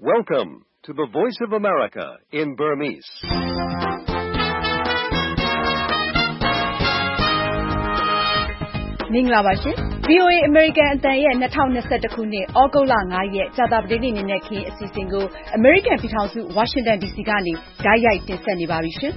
Welcome to the Voice of America in Burmese. ။မင်္ဂလာပါရှင်။ VOA American အသံရဲ့2021ခုနှစ်ဩဂုတ်လ9ရက်ကြာသပတေးနေ့နေ့ခင်းအစီအစဉ်ကို American ပြည်ထောင်စု Washington DC ကနေဓာတ်ရိုက်တင်ဆက်နေပါပြီရှင်။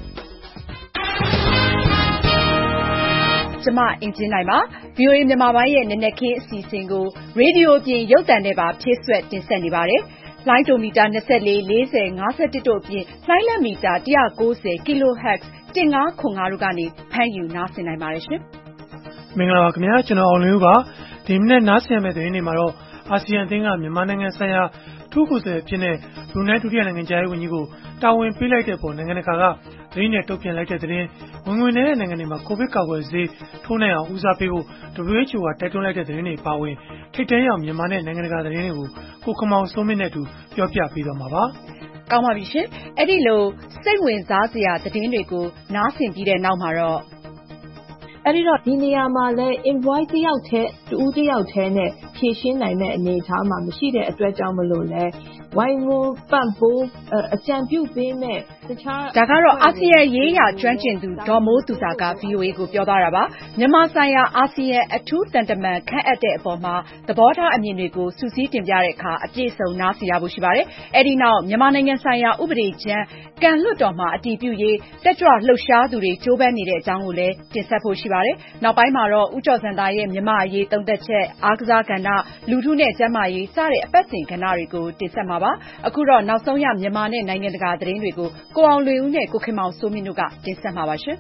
ကျမအင်ကြင်းနိုင်ပါ။ VOA မြန်မာပိုင်းရဲ့နေ့ခင်းအစီအစဉ်ကိုရေဒီယိုပြင်ရုပ်သံနဲ့ပါဖြည့်ဆွတ်တင်ဆက်နေပါတယ်။လိုင်းဒိုမီတာ24 40 51တို့အပြင်လှိုင်းလမ်းမီတာ190 kHz 1505တို့ကနေဖမ်းယူနားဆင်နိုင်ပါတယ်ရှင်။မင်္ဂလာပါခင်ဗျာကျွန်တော်အောင်လင်းဦးပါဒီမနေ့နားဆင်ရမယ့်သတင်းတွေမှာတော့အာဆီယံအသင်းကမြန်မာနိုင်ငံဆိုင်ရာထူးကိုယ်စားလှယ်ဖြစ်တဲ့ဘရူနိုင်းဒုတိယနိုင်ငံသားရေးဝန်ကြီးကိုတာဝန်ပေးလိုက်တဲ့ပုံနိုင်ငံတကာကသတင်းနဲ့တုံ့ပြန်လိုက်တဲ့သတင်းဝင်ငွေနေတဲ့နိုင်ငံတွေမှာကိုဗစ်ကာကွယ်ဆေးထိုးနှံအောင်ဦးစားပေးဖို့ WHO ကတိုက်တွန်းလိုက်တဲ့သတင်းတွေပါဝင်ထိပ်တန်းရောက်မြန်မာနဲ့နိုင်ငံတကာသတင်းတွေကိုကိုခမောင်စိုးမင်းနဲ့တူပြောပြပေးသွားမှာပါကောင်းပါပြီရှင်အဲ့ဒီလိုစိတ်ဝင်စားစရာသတင်းတွေကိုနားဆင်ပြီးတဲ့နောက်မှာတော့အဲ့ဒီတော့ဒီနေရာမှာလဲ invoice တယောက်တည်းတူတယောက်တည်းနဲ့ဖြည့်ရှင်းနိုင်တဲ့အနေအထားမှာမရှိတဲ့အတွက်ကြောင့်မလို့လဲဝိုင်းဝန်းပံ့ပိုးအကြံပြုပေးမဲ့တခြားဒါကတော့အာဆီယံရေးရာကျွမ်းကျင်သူဒေါ်မိုးသူစာက VOA ကိုပြောသွားတာပါမြန်မာဆိုင်ရာအာဆီယံအထူးတန်တမန်ခန့်အပ်တဲ့အပေါ်မှာသဘောထားအမြင်တွေကိုစုစည်းတင်ပြတဲ့အခါအပြည့်စုံနားဆင်ရဖို့ရှိပါတယ်အဲ့ဒီနောက်မြန်မာနိုင်ငံဆိုင်ရာဥပဒေကြမ်းကံလွှတ်တော်မှာအတည်ပြုရေးတက်ကြွလှုပ်ရှားသူတွေကြိုးပမ်းနေတဲ့အကြောင်းကိုလည်းတင်ဆက်ဖို့ရှိပါတယ်နောက်ပိုင်းမှာတော့ဦးကျော်စံသားရဲ့မြန်မာအရေးသုံးသက်ချက်အားကစားကဏ္ဍလူထုနဲ့ကျန်းမာရေးစတဲ့အပတ်စဉ်ကဏ္ဍတွေကိုတင်ဆက်မှာပါအခုတော့နောက်ဆုံးရမြန်မာနဲ့နိုင်ငံတကာသတင်းတွေကိုကိုအောင်လွင်ဦးနဲ့ကိုခင်မောင်စိုးမင်းတို့ကတင်ဆက်မှာပါရှင်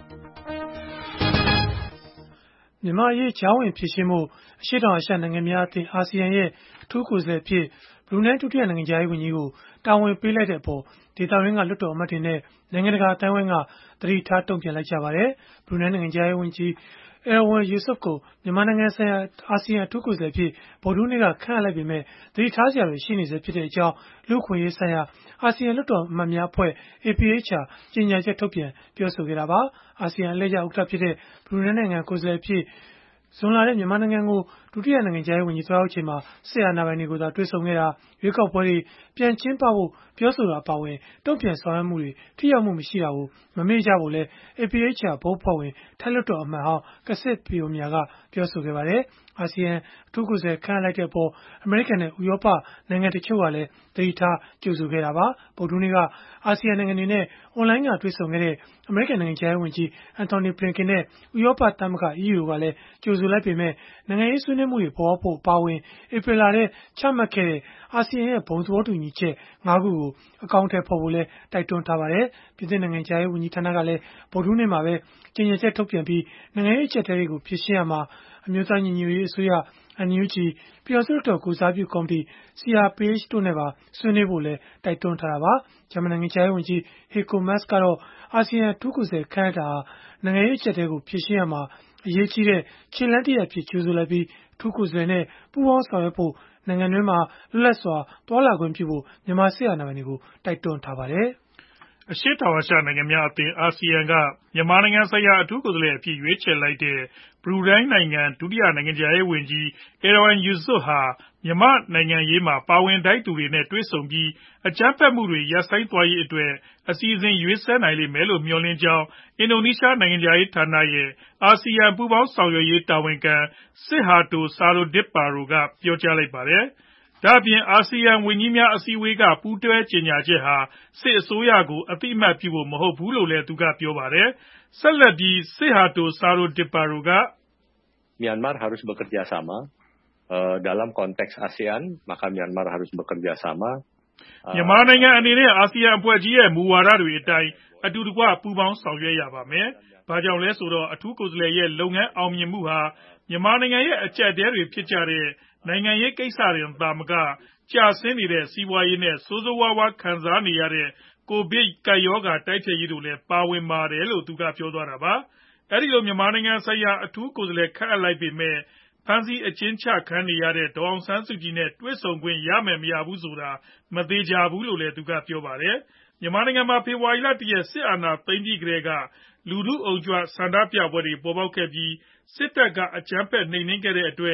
မြန်မာအရေးကြားဝင်ဖြည့်ရှင်းမှုအရှေ့တောင်အာရှနိုင်ငံများအသင်းအာဆီယံရဲ့အထူးကိုယ်စားလှယ်ဖြစ်ဘရူနိုင်းဒုတိယနိုင်ငံသားရေးဝန်ကြီးကိုတာဝန်ပေးလိုက်တဲ့အပေါ်ဒေသတွင်းကလွှတ်တော်အမတ်တွေနဲ့နိုင်ငံတကာအတိုင်းအဝိုင်းကသတိထားတုံ့ပြန်လိုက်ကြပါတယ်ဘရူနိုင်းနိုင်ငံသားရေးဝန်ကြီးErywan Yusof ကိုမြန်မာနိုင်ငံဆိုင်ရာအာဆီယံအထူးကိုယ်စားလှယ်ဖြစ်ဗုဒ္ဓဟူးနေ့ကခန့်အပ်လိုက်ပေမဲ့သတိထားစရာတွေရှိနေဆဲဖြစ်တဲ့အကြောင်းလူ့အခွင့်အရေးဆိုင်ရာအာဆီယံလွှတ်တော်အမတ်များအဖွဲ့ APHR ကြေညာချက်ထုတ်ပြန်ပြောဆိုခဲ့တာပါအာဆီယံအလှည့်ကျဥက္ကဋ္ဌဖြစ်တဲ့ဘရူနိုင်းနိုင်ငံကိုယ်စားလှယ်ဖြစ်ဇွန်လထဲမြန်မာနိုင်ငံကိုဒုတိယနိုင်ငံသားရေးဝန်ကြီးသွားရောက်ချိန်မှာစစ်အာဏာပိုင်တွေကိုသာတွေ့ဆုံခဲ့တာရွေးကောက်ပွဲတွေပြန်ကျင်းပဖို့ပြောဆိုတာအပါအဝင်တုံ့ပြန်ဆောင်ရွက်မှုတွေထိရောက်မှုမရှိတာကိုမမေ့ကြဖို့လဲ APHR ဘုတ်ဖွဲ့ဝင်ထိုင်းလွှတ်တော်အမတ်ဟောင်းကစစ်ပီယိုမြာကပြောဆိုခဲ့ပါတယ်အာဆီယံအထူးကိုယ်စားလှယ်ခန့်အပ်လိုက်တဲ့အပေါ်အမေရိကန်နဲ့ဥရောပနိုင်ငံတချို့ကလည်းသတိထားကြိုဆိုခဲ့တာပါဗုဒ္ဓဟူးနေ့ကအာဆီယံနိုင်ငံတွေနဲ့အွန်လိုင်းကတွေ့ဆုံခဲ့တဲ့အမေရိကန်နိုင်ငံခြားရေးဝန်ကြီးအန်တိုနီဘလင်ကန်နဲ့ဥရောပသမဂ္ဂ EU ကလည်းကြိုဆိုလိုက်ပေမဲ့နိုင်ငံရေးဆွေးနွေးမှုတွေပေါ်ပေါက်ဖို့ပါဝင်ဧပြီလထဲချမှတ်ခဲ့တဲ့အာဆီယံရဲ့ဘုံသဘောတူညီချက်၅ခုကိုအကောင့်ထဲပေါ်ဖို့လဲတိုက်တွန်းထားပါတယ်ပြည်သူ့နိုင်ငံခြားရေးဝန်ကြီးဌာနကလည်းဗုဒ္ဓဟူးနေ့မှာပဲကြေညာချက်ထုတ်ပြန်ပြီးနိုင်ငံရေးအကျပ်အတည်းတွေကိုဖြေရှင်းရမှာအမျိုးသားညီညွတ်ရေးအစိုးရNUG ပြည်တော်စုတော်ကိုစားပြုကော်မတီ CRPH တို့နဲ့ပါဆွေးနွေးဖို့လဲတိုက်တွန်းထားတာပါဂျမန်နိုင်ငံခြားရေးဝန်ကြီး Heiko Maas ကတော့အာဆီယံအထူးကိုယ်စားလှယ်ခန့်အပ်တာနိုင်ငံရေးအကျပ်အတည်းကိုဖြေရှင်းရမှာအရေးကြီးတဲ့ခြေလှမ်းတစ်ရပ်ဖြစ်ကြိုဆိုလိုက်ပြီးအထူးကိုယ်စားလှယ်နဲ့ပူးပေါင်းဆောင်ရွက်ဖို့နိုင်ငံတွင်းမှာလွတ်လပ်စွာသွားလာခွင့်ပြုဖို့မြန်မာစစ်အာဏာပိုင်တွေကိုတိုက်တွန်းထားပါတယ်အရှေ့တောင်အာရှနိုင်ငံများအသင်းအာဆီယံကမြန်မာနိုင်ငံဆိုင်ရာအထူးကိုယ်စားလှယ်အဖြစ်ရွေးချယ်လိုက်တဲ့ဘရူနိုင်းနိုင်ငံဒုတိယနိုင်ငံခြားရေးဝန်ကြီး Erywan Yusof ဟာမြန်မာနိုင်ငံရေးမှာပါဝင်ထိုက်သူတွေနဲ့တွေ့ဆုံပြီးအကြမ်းဖက်မှုတွေရပ်ဆိုင်းသွားရေးအတွက်အစီအစဉ်ရေးဆွဲနိုင်လိမ့်မယ်လို့မျှော်လင့်ကြောင်းအင်ဒိုနီးရှားနိုင်ငံခြားရေးဌာနရဲ့အာဆီယံပူးပေါင်းဆောင်ရွက်ရေးတာဝန်ခံ Sidharto Suryodipuro ကပြောကြားလိုက်ပါတယ်ဒါ့အပြင်အာဆီယံဝန်ကြီးများအစည်းအဝေးကပူးတွဲကြေညာချက်ဟာစစ်အစိုးရကိုအသိအမှတ်ပြုဖို့မဟုတ်ဘူးလို့လည်းသူကပြောပါတယ်ဆက်လက်ပြီး Sidharto Suryodipuro က Myanmar harus bekerja sama dalam konteks ASEAN maka Myanmar harus bekerja sama မြန်မာနိုင်ငံအနေနဲ့အာဆီယံအဖွဲ့ကြီးရဲ့မူဝါဒတွေအတိုင်းအတူတကွပူးပေါင်းဆောင်ရွက်ရပါမယ်။ဘာကြောင့်လဲဆိုတော့အထူးကိုယ်စားလှယ်ရဲ့လုပ်ငန်းအောင်မြင်မှုဟာမြန်မာနိုင်ငံရဲ့အကျပ်အတည်းတွေဖြစ်ကြတဲ့နိုင်ငံရေးကိစ္စတွေသာမကကျဆင်းနေတဲ့စီးပွားရေးနဲ့ဆိုးဆိုးဝါးဝါးခံစားနေရတဲ့ကိုဗစ်ကပ်ရောဂါတိုက်ဖျက်ရေးတို့လည်းပါဝင်ပါတယ်လို့သူကပြောသွားတာပါ။အဲဒီလိုမြန်မာနိုင်ငံဆိုင်ရာအထူးကိုယ်စားလှယ်ခန့်အပ်လိုက်ပေမဲ့ဖမ်းဆီးအကျဉ်းချခံနေရတဲ့ဒေါ်အောင်ဆန်းစုကြည်နဲ့တွေ့ဆုံခွင့်ရမယ်မရဘူးဆိုတာမသေချာဘူးလို့လည်းသူကပြောပါတယ်မြန်မာနိုင်ငံမှာဖေဖော်ဝါရီလ ၁ ရက်စစ်အာဏာသိမ်းပြီးကတည်းကလူထုအုံကြွဆန္ဒပြပွဲတွေပေါ်ပေါက်ခဲ့ပြီးစစ်တပ်ကအကြမ်းဖက်နှိမ်နင်းခဲ့တဲ့အတွက်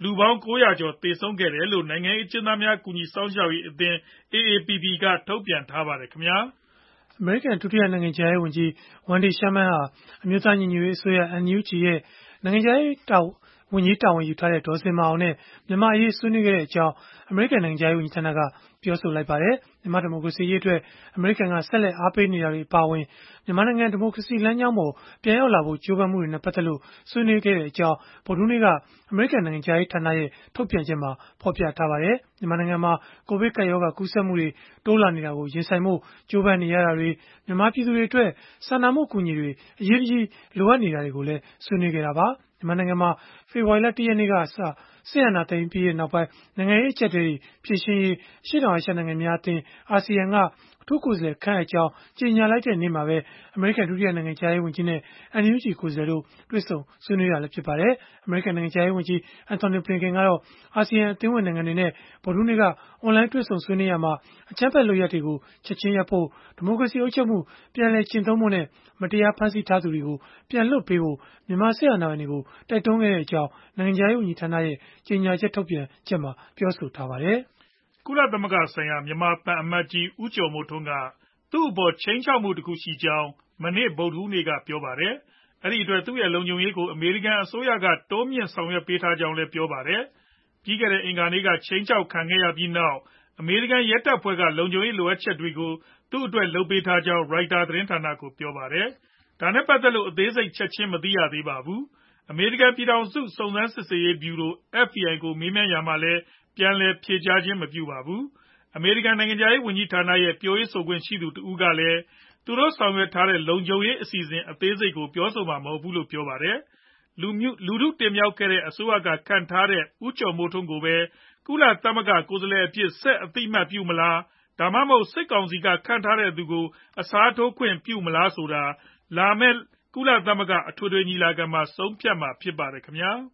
လူပေါင်း 900 ကျော်သေဆုံးခဲ့တယ်လို့နိုင်ငံရေးအကျဉ်းသားများကူညီစောင့်ရှောက်ရေးအသင်း AAPP ကထုတ်ပြန်ထားပါတယ်ခင်ဗျာ။အမေရိကန်ဒုတိယနိုင်ငံခြားရေးဝန်ကြီး Wendy Sherman ဟာအမျိုးသားညီညွတ်ရေးအစိုးရ NUG ရဲ့နိုင်ငံခြားရေးဝန်ကြီးတာဝန်ယူထားတဲ့ဒေါ်ဇင်မာအောင်နဲ့မြန်မာအရေးဆွေးနွေးခဲ့ကြောင်းအမေရိကန်နိုင်ငံခြားရေးဝန်ကြီးဌာနကပြောဆိုလိုက်ပါတယ်။မြန်မာဒီမိုကရေစီရေးအတွက်အမေရိကန်ကဆက်လက်အားပေးနေတာတွေအပါအဝင်မြန်မာနိုင်ငံဒီမိုကရေစီလမ်းကြောင်းပေါ်ပြန်ရောက်လာဖို့ကြိုးပမ်းမှုတွေနဲ့ပတ်သက်လို့ဆွေးနွေးခဲ့ကြောင်းဗုဒ္ဓဟူးနေ့ကအမေရိကန်နိုင်ငံခြားရေးဌာနရဲ့ထုတ်ပြန်ချက်မှာဖော်ပြထားပါတယ်။မြန်မာနိုင်ငံမှာကိုဗစ်ကပ်ရောဂါကူးစက်မှုတွေတိုးလာနေတာကိုရင်ဆိုင်ဖို့ကြိုးပမ်းနေရတာတွေမြန်မာပြည်သူတွေအတွက်စာနာမှုအကူအညီတွေအရေးတကြီးလိုအပ်နေတာတွေကိုလည်းဆွေးနွေးခဲ့တာပါ။မြန်မာနိုင်ငံမှာဖေဖော်ဝါရီလ 1 ရက်နေ့ကစစစ်အာဏာသိမ်းပြီးနောက်ပိုင်းနိုင်ငံရေးအကျပ်အတည်းဖြေရှင်းရေးအရှေ့တောင်အာရှနိုင်ငံများအသင်း ASEAN ကအထူးကိုယ်စားလှယ်ခန့်အပ်ကြောင်းကြေညာလိုက်တဲ့နေ့မှာပဲအမေရိကန်ဒုတိယနိုင်ငံခြားရေးဝန်ကြီးနဲ့ NUG ကိုယ်စားလှယ်တို့တွေ့ဆုံဆွေးနွေးတာလည်းဖြစ်ပါတယ်။အမေရိကန်နိုင်ငံခြားရေးဝန်ကြီး Antony Blinken ကတော့အာဆီယံအသင်းဝင်နိုင်ငံတွေနဲ့ဗုဒ္ဓဟူးနေ့ကအွန်လိုင်းတွေ့ဆုံဆွေးနွေးရာမှာအကြမ်းဖက်လုပ်ရပ်တွေကိုချက်ချင်းရပ်ဖို့ဒီမိုကရေစီအုပ်ချုပ်မှုပြန်လည်ကျင့်သုံးဖို့နဲ့မတရားဖမ်းဆီးထားသူတွေကိုပြန်လွှတ်ပေးဖို့မြန်မာစစ်အာဏာပိုင်တွေကိုတိုက်တွန်းခဲ့ကြောင်းနိုင်ငံခြားရေးဝန်ကြီးဌာနရဲ့ကြေညာချက်ထုတ်ပြန်ချက်မှာပြောဆိုထားပါတယ်။ကုလသမဂ္ဂဆိုင်ရာမြန်မာသံအမတ်ကြီးဦးကျော်မိုးထွန်းကသူ့အပေါ်ခြိမ်းခြောက်မှုတစ်ခုရှိကြောင်းမနေ့ဗုဒ္ဓဟူးနေ့ကပြောပါတယ်။အဲဒီအတွက်သူ့ရဲ့လုံခြုံရေးကိုအမေရိကန်အစိုးရကတိုးမြှင့်ဆောင်ရွက်ပေးထားကြောင်းလည်းပြောပါတယ်။ပြီးခဲ့တဲ့အင်္ဂါနေ့ကခြိမ်းခြောက်ခံခဲ့ရပြီးနောက်အမေရိကန်ရဲတပ်ဖွဲ့ကလုံခြုံရေးလိုအပ်ချက်တွေကိုသူ့အတွက်လုပ်ပေးထားကြောင်း Reuters သတင်းဌာနကိုပြောပါတယ်။ဒါနဲ့ပတ်သက်လို့အသေးစိတ်ချက်ချင်းမသိရသေးပါဘူး။အမေရိကန်ပြည်ထောင်စုစုံစမ်းစစ်ဆေးရေးဗျူရို FBI ကိုမေးမြန်းရာမှာလည်းပြန်လည်ဖြေကြားခြင်းမပြုပါဘူး။အမေရိကန်နိုင်ငံခြားရေးဝန်ကြီးဌာနရဲ့ပြောရေးဆိုခွင့်ရှိသူတဦးကလည်းသူတို့ဆောင်ရွက်ထားတဲ့လုံခြုံရေးအစီအစဉ်အသေးစိတ်ကိုပြောဆိုမှာမဟုတ်ဘူးလို့ပြောပါတယ်။လူထုတင်မြှောက်ခဲ့တဲ့အစိုးရကခန့်ထားတဲ့ဦးကျော်မိုးထွန်းကိုပဲကုလသမဂ္ဂကိုယ်စားလှယ်အဖြစ်ဆက်အသိအမှတ်ပြုမလားဒါမှမဟုတ်စစ်ကောင်စီကခန့်ထားတဲ့သူကိုအစားထိုးခွင့်ပြုမလားဆိုတာလာမယ့်ကုလသမဂ္ဂအထွေထွေညီလာခံမှာဆုံးဖြတ်မှာဖြစ်ပါတယ်ခင်ဗျာ။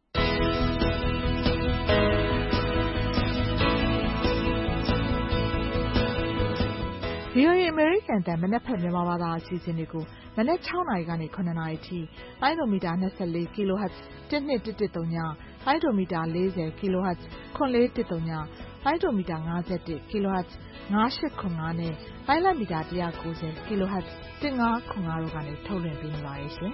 VOA အမေရိကန်အသံမနက်ဖြန်မြန်မာဘာသာအစီအစဉ်တွေကိုမနက် 6 နာရီကနေ 7 နာရီထိလိုင်းဒိုမီတာ24 kHz 12110 လိုင်းဒိုမီတာ40 kHz 9410လိုင်းဒိုမီတာ51 kHz 9805နဲ့လိုင်းလမီတာ190 kHz 1505တို့ကနေထုတ်လွှင့်ပေးနေပါတယ်ရှင်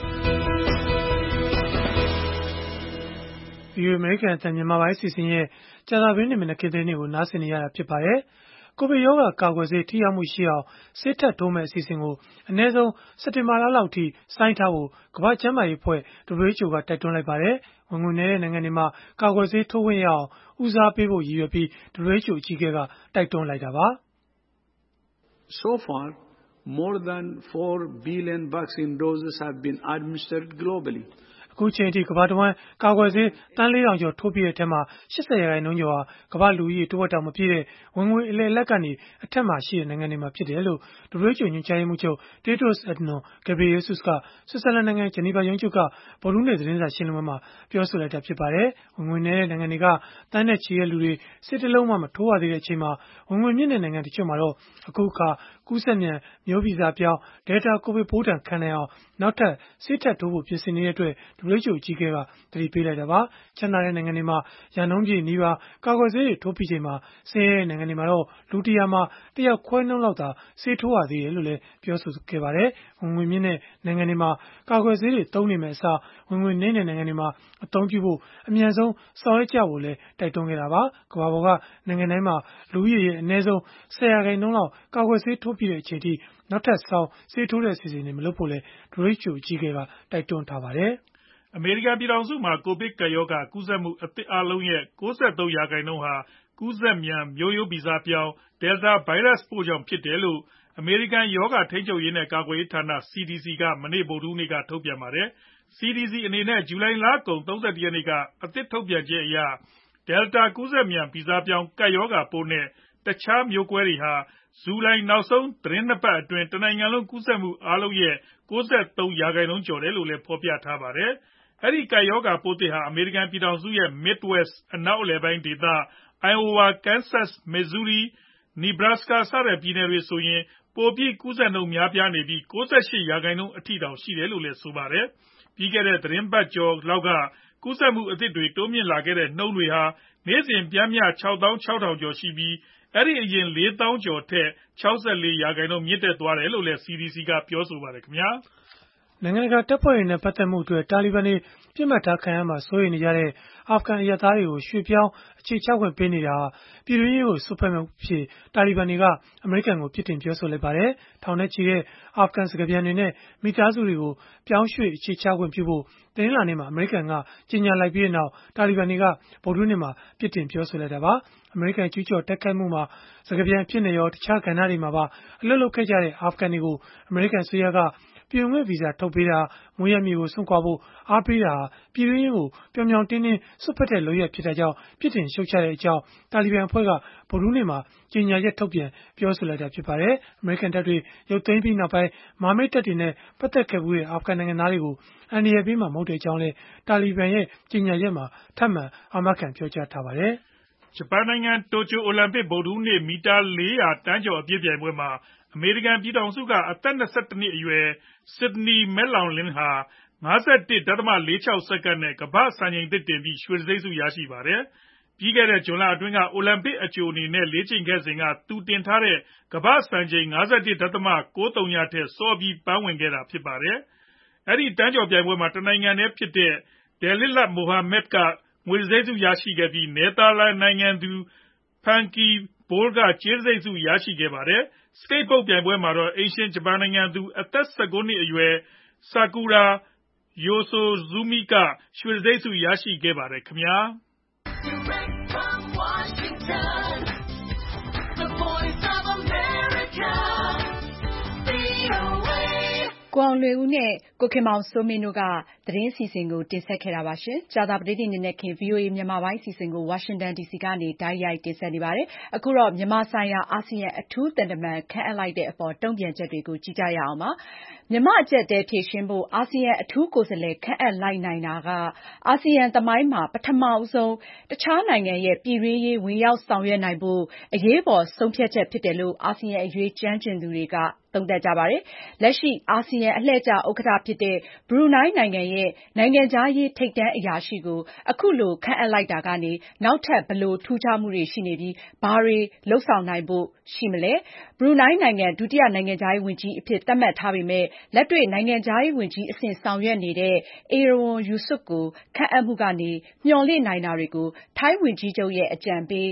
။ VOA အမေရိကန်အသံမြန်မာပိုင်းအစီအစဉ်ရဲ့ကြာသပတေးနေ့မနက်ခင်းသတင်းတွေကိုနားဆင်နေရတာဖြစ်ပါတယ်။ကိုဗစ်ရောဂါကာကွယ်ဆေးထိရောက်မှုရှိအောင်ဆေးထပ်ထိုးမဲ့အစီအစဉ်ကိုအနည်းဆုံးစက်တင်ဘာလလောက်အထိဆိုင်းထားဖို့ကမ္ဘာ့ကျန်းမာရေးအဖွဲ့ WHO ကတိုက်တွန်းလိုက်ပါတယ်။ဝင်ငွေနည်းတဲ့နိုင်ငံတွေမှာကာကွယ်ဆေးထိုးခွင့်ရအောင်ဦးစားပေးဖို့ရည်ရွယ်ပြီး WHO အကြီးအကဲကတိုက်တွန်းလိုက်တာပါ။ So far, more than 4 billion vaccine doses have been administered globally. အခုချိန်အထိကမ္ဘာတဝန်းကာကွယ်ဆေးတန်း 4,000 ကျော်ထိုးပြီးတဲ့အထက်မှာ 80% ကျော်ဟာကမ္ဘာလူဦးရေတဝက်တောင်မပြည့်တဲ့ဝင်ငွေအလယ်အလတ်ကနေအထက်မှာရှိတဲ့နိုင်ငံတွေမှာဖြစ်တယ်လို့ WHO ညွှန်ကြားရေးမှူးချုပ် Tedros Adhanom Ghebreyesus ကဆွစ်ဇာလန်နိုင်ငံဂျနီဗာရုံးချုပ်ကဗုဒ္ဓဟူးနေ့သတင်းစာရှင်းလင်းပွဲမှာပြောဆိုလိုက်တာဖြစ်ပါတယ်။ဝင်ငွေနည်းတဲ့နိုင်ငံတွေကတန်းနဲ့ချီတဲ့လူတွေဆေးတလုံးမှမထိုးရသေးတဲ့အချိန်မှာဝင်ငွေမြင့်တဲ့နိုင်ငံတချို့မှာတော့အခုအခါကူးစက်မြန်မျိုးဗီဇပြောင်း Delta ကိုဗစ်ပိုးဒဏ်ခံနိုင်အောင်နောက်ထပ်ဆေးထပ်ထိုးဖို့ပြင်ဆင်နေတဲ့အတွက် WHO အကြီးအကဲကသတိပေးလိုက်တာပါ။ချမ်းသာတဲ့နိုင်ငံတွေမှာရာနှုန်းပြည့်နီးပါးကာကွယ်ဆေးတွေထိုးပြီးချိန်မှာဆင်းရဲတဲ့နိုင်ငံတွေမှာတော့လူ100မှာတယောက်ခွဲနှုန်းလောက်သာဆေးထိုးရသေးတယ်လို့လည်းပြောဆိုခဲ့ပါတယ်။ဝင်ငွေမြင့်တဲ့နိုင်ငံတွေမှာကာကွယ်ဆေးတွေသုံးနေမယ့်အစားဝင်ငွေနည်းတဲ့နိုင်ငံတွေမှာအသုံးပြုဖို့အမြန်ဆုံးဆောင်ရွက်ကြဖို့လည်းတိုက်တွန်းခဲ့တာပါ။ကမ္ဘာပေါ်ကနိုင်ငံတိုင်းမှာလူဦးရေရဲ့အနည်းဆုံး 10% လောက်ကာကွယ်ဆေးထိုးပြီးတဲ့အချိန်ထိနောက်ထပ်ဆောင်းဆေးထိုးတဲ့အစီအစဉ်တွေမလုပ်ဖို့လည်း WHO အကြီးအကဲကတိုက်တွန်းထားပါတယ်။အမေရိကန်ပြည်ထောင်စုမှာကိုဗစ်ကပ်ရောဂါကူးစက်မှုအသစ်အားလုံးရဲ့ 93% ဟာကူးစက်မြန်မျိုးရိုးဗီဇပြောင်း Delta ဗိုင်းရပ်စ်ပိုးကြောင့်ဖြစ်တယ်လို့အမေရိကန်ရောဂါထိန်းချုပ်ရေးနဲ့ကာကွယ်ရေးဌာန CDC ကမနေ့ဗုဒ္ဓဟူးနေ့ကထုတ်ပြန်ပါတယ်။ CDC အနေနဲ့ဇူလိုင်လကုန် 31 ရက်နေ့ကအသစ်ထုတ်ပြန်ချက်အရ Delta ကူးစက်မြန်ဗီဇပြောင်းကပ်ရောဂါပိုးနဲ့တခြားမျိုးကွဲတွေဟာဇူလိုင်နောက်ဆုံးသီတင်း 2 ပတ်အတွင်းတနိုင်ငံလုံးကူးစက်မှုအားလုံးရဲ့ 93% ကျော်တယ်လို့လည်းဖော်ပြထားပါတယ်။ အဲဒီကပ်ရောဂါပိုးသစ်ဟာအမေရိကန်ပြည်ထောင်စုရဲ့ Midwest အနောက်အလယ်ပိုင်းဒေသ Iowa, Kansas, Missouri, Nebraska စတဲ့ပြည်နယ်တွေဆိုရင်ပိုပြီးကူးစက်နှုန်းများပြားနေပြီး 98% အထိတောင်ရှိတယ်လို့လည်းဆိုပါတယ်။ ပြီးခဲ့တဲ့သီတင်းပတ်ကျော်လောက်ကကူးစက်မှုအသစ်တွေတိုးမြင့်လာခဲ့တဲ့နှုန်းတွေဟာနေ့စဉ်ပျမ်းမျှ 6,600 ကျော်ရှိပြီးအဲ့ဒီအရင် 4,000 ကျော်ထက် 64% မြင့်တက်သွားတယ်လို့လည်း CDC ကပြောဆိုပါတယ်ခင်ဗျာနိုင်ငံတကာတပ်ဖွဲ့တွေနဲ့ပတ်သက်မှုအတွက်တာလီဘန်တွေပြစ်မှတ်ထားခံရမှာစိုးရိမ်နေကြတဲ့အာဖဂန်အရပ်သားတွေကိုရွှေ့ပြောင်းအခြေချခွင့်ပေးနေတာဟာပြည်တွင်းရေးကိုစွက်ဖက်မှုဖြစ်တာလီဘန်တွေကအမေရိကန်ကိုပြစ်တင်ပြောဆိုလိုက်ပါတယ်။ထောင်နဲ့ချီတဲ့အာဖဂန်စကားပြန်တွေနဲ့မိသားစုတွေကိုပြောင်းရွှေ့အခြေချခွင့်ပြုဖို့တင်းလာနေမှာအမေရိကန်ကကြေညာလိုက်ပြီးနောက်တာလီဘန်တွေကဗုဒ္ဓနေ့မှာပြစ်တင်ပြောဆိုလိုက်တာပါ။အမေရိကန်ကျူးကျော်တိုက်ခိုက်မှုမှာစကားပြန်ဖြစ်နေရောတခြားကဏ္ဍတွေမှာပါအလွတ်လုပ်ခဲ့ကြတဲ့အာဖဂန်တွေကိုအမေရိကန်ဆိုရကပြည်ဝင်ဗီဇာထုတ်ပေးတာမွေးရမြေကိုစွန့်ခွာဖို့အားပေးတာပြည်တွင်းရေးကိုပြောင်ပြောင်တင်းတင်းစွက်ဖက်တဲ့လုပ်ရဖြစ်တာကြောင့်ပြစ်တင်ရှုတ်ချတဲ့အကြောင်းတာလီဘန်အဖွဲ့ကဗုဒ္ဓနေ့မှာကြေညာချက်ထုတ်ပြန်ပြောဆိုလိုက်တာဖြစ်ပါတယ်အမေရိကန်တပ်တွေရုပ်သိမ်းပြီးနောက်ပိုင်းမဟာမိတ်တပ်တွေနဲ့ပတ်သက်ခဲ့မှုတဲ့အာဖဂန်နိုင်ငံသားတွေကိုအန္တရာယ်ပေးမှာမဟုတ်တဲ့အကြောင်းလည်းတာလီဘန်ရဲ့ကြေညာချက်မှာထပ်မံအာမခံပြောကြားထားပါတယ်ဂျပန်နိုင်ငံတိုကျိုအိုလံပစ်ဗုဒ္ဓနေ့မီတာ400တန်းကျော်အပြည့်ပြိုင်ပွဲမှာအမေရိကန်ပြည်ထောင်စုကအသက်22နှစ်အရွယ်စစ်ဒနီမက်လောင်လင်းဟာ 51.46 စက္ကန့်နဲ့ကမ္ဘာ့စံချိန်သစ်တင်ပြီးရွှေတံဆိပ်ဆုရရှိပါတယ်။ပြီးခဲ့တဲ့ဇွန်လအတွင်းကအိုလံပစ်အကြိုအနေနဲ့လေ့ကျင့်ခဲ့စဉ်ကသူတင်ထားတဲ့ကမ္ဘာ့စံချိန် 51.90 ထက်စောပြီးပန်းဝင်ခဲ့တာဖြစ်ပါတယ်။အဲဒီတန်းကျော်ပြိုင်ပွဲမှာတနိုင်ငံတည်းဖြစ်တဲ့ Dalilat Mohammed ကငွေတံဆိပ်ဆုရရှိခဲ့ပြီးနယ်သာလန်နိုင်ငံသူ Femke Bol ကကြေးတံဆိပ်ဆုရရှိခဲ့ပါတယ်။ စကိတ်ဘုတ်ပြိုင်ပွဲမှာတော့အိမ်ရှင်ဂျပန်နိုင်ငံသူအသက်19နှစ်အရွယ် Sakura Yoshizumi ကရွှေတံဆိပ်ဆုရရှိခဲ့ပါတယ်ခင်ဗျာကိုအောင်လွင်ဦးနဲ့ကိုခင်မောင်စိုးမင်းတို့ကသတင်းစီစဉ်ကိုတင်ဆက်ခဲ့တာပါရှင်။ကြာသပတေးနေ့နဲ့ခင် VOA မြန်မာပိုင်းစီစဉ်ကိုဝါရှင်တန် DC ကနေတိုက်ရိုက်တင်ဆက်နေပါတယ်။အခုတော့မြန်မာဆိုင်ရာအာဆီယံအထူးသံတမန်ခန့်အပ်လိုက်တဲ့အပေါ်တုံ့ပြန်ချက်တွေကိုကြည့်ကြရအောင်ပါ။မြန်မာအကျပ်အတည်းဖြေရှင်းဖို့အာဆီယံအထူးကိုယ်စားလှယ်ခန့်အပ်လိုက်နိုင်တာကအာဆီယံသမိုင်းမှာပထမဆုံးတခြားနိုင်ငံရဲ့ပြည်တွင်းရေးဝင်ရောက်ဆောင်ရွက်နိုင်ဖို့အရေးပေါ်ဆုံးဖြတ်ချက်ဖြစ်တယ်လို့အာဆီယံအရေးကျွမ်းကျင်သူတွေကသုံးသပ်ကြပါတယ်။လက်ရှိအာဆီယံအလှည့်ကျဥက္ကဋ္ဌဖြစ်တဲ့ဘရူနိုင်းနိုင်ငံရဲ့နိုင်ငံခြားရေးထိပ်တန်းအရာရှိကိုအခုလိုခန့်အပ်လိုက်တာကနေနောက်ထပ်ဘယ်လိုထူးခြားမှုတွေရှိနေပြီးဘာတွေလုပ်ဆောင်နိုင်ဖို့ရှိမလဲ။ဘရူနိုင်းနိုင်ငံဒုတိယနိုင်ငံခြားရေးဝန်ကြီးအဖြစ်သတ်မှတ်ထားပေမဲ့လက်တွေ့နိုင်ငံခြားရေးဝန်ကြီးအဆင့်ဆောင်ရွက်နေတဲ့ Erywan Yusof ကိုခန့်အပ်မှုကနေမျှော်လင့်နိုင်တာတွေကိုထိုင်းဝန်ကြီးချုပ်ရဲ့အကြံပေး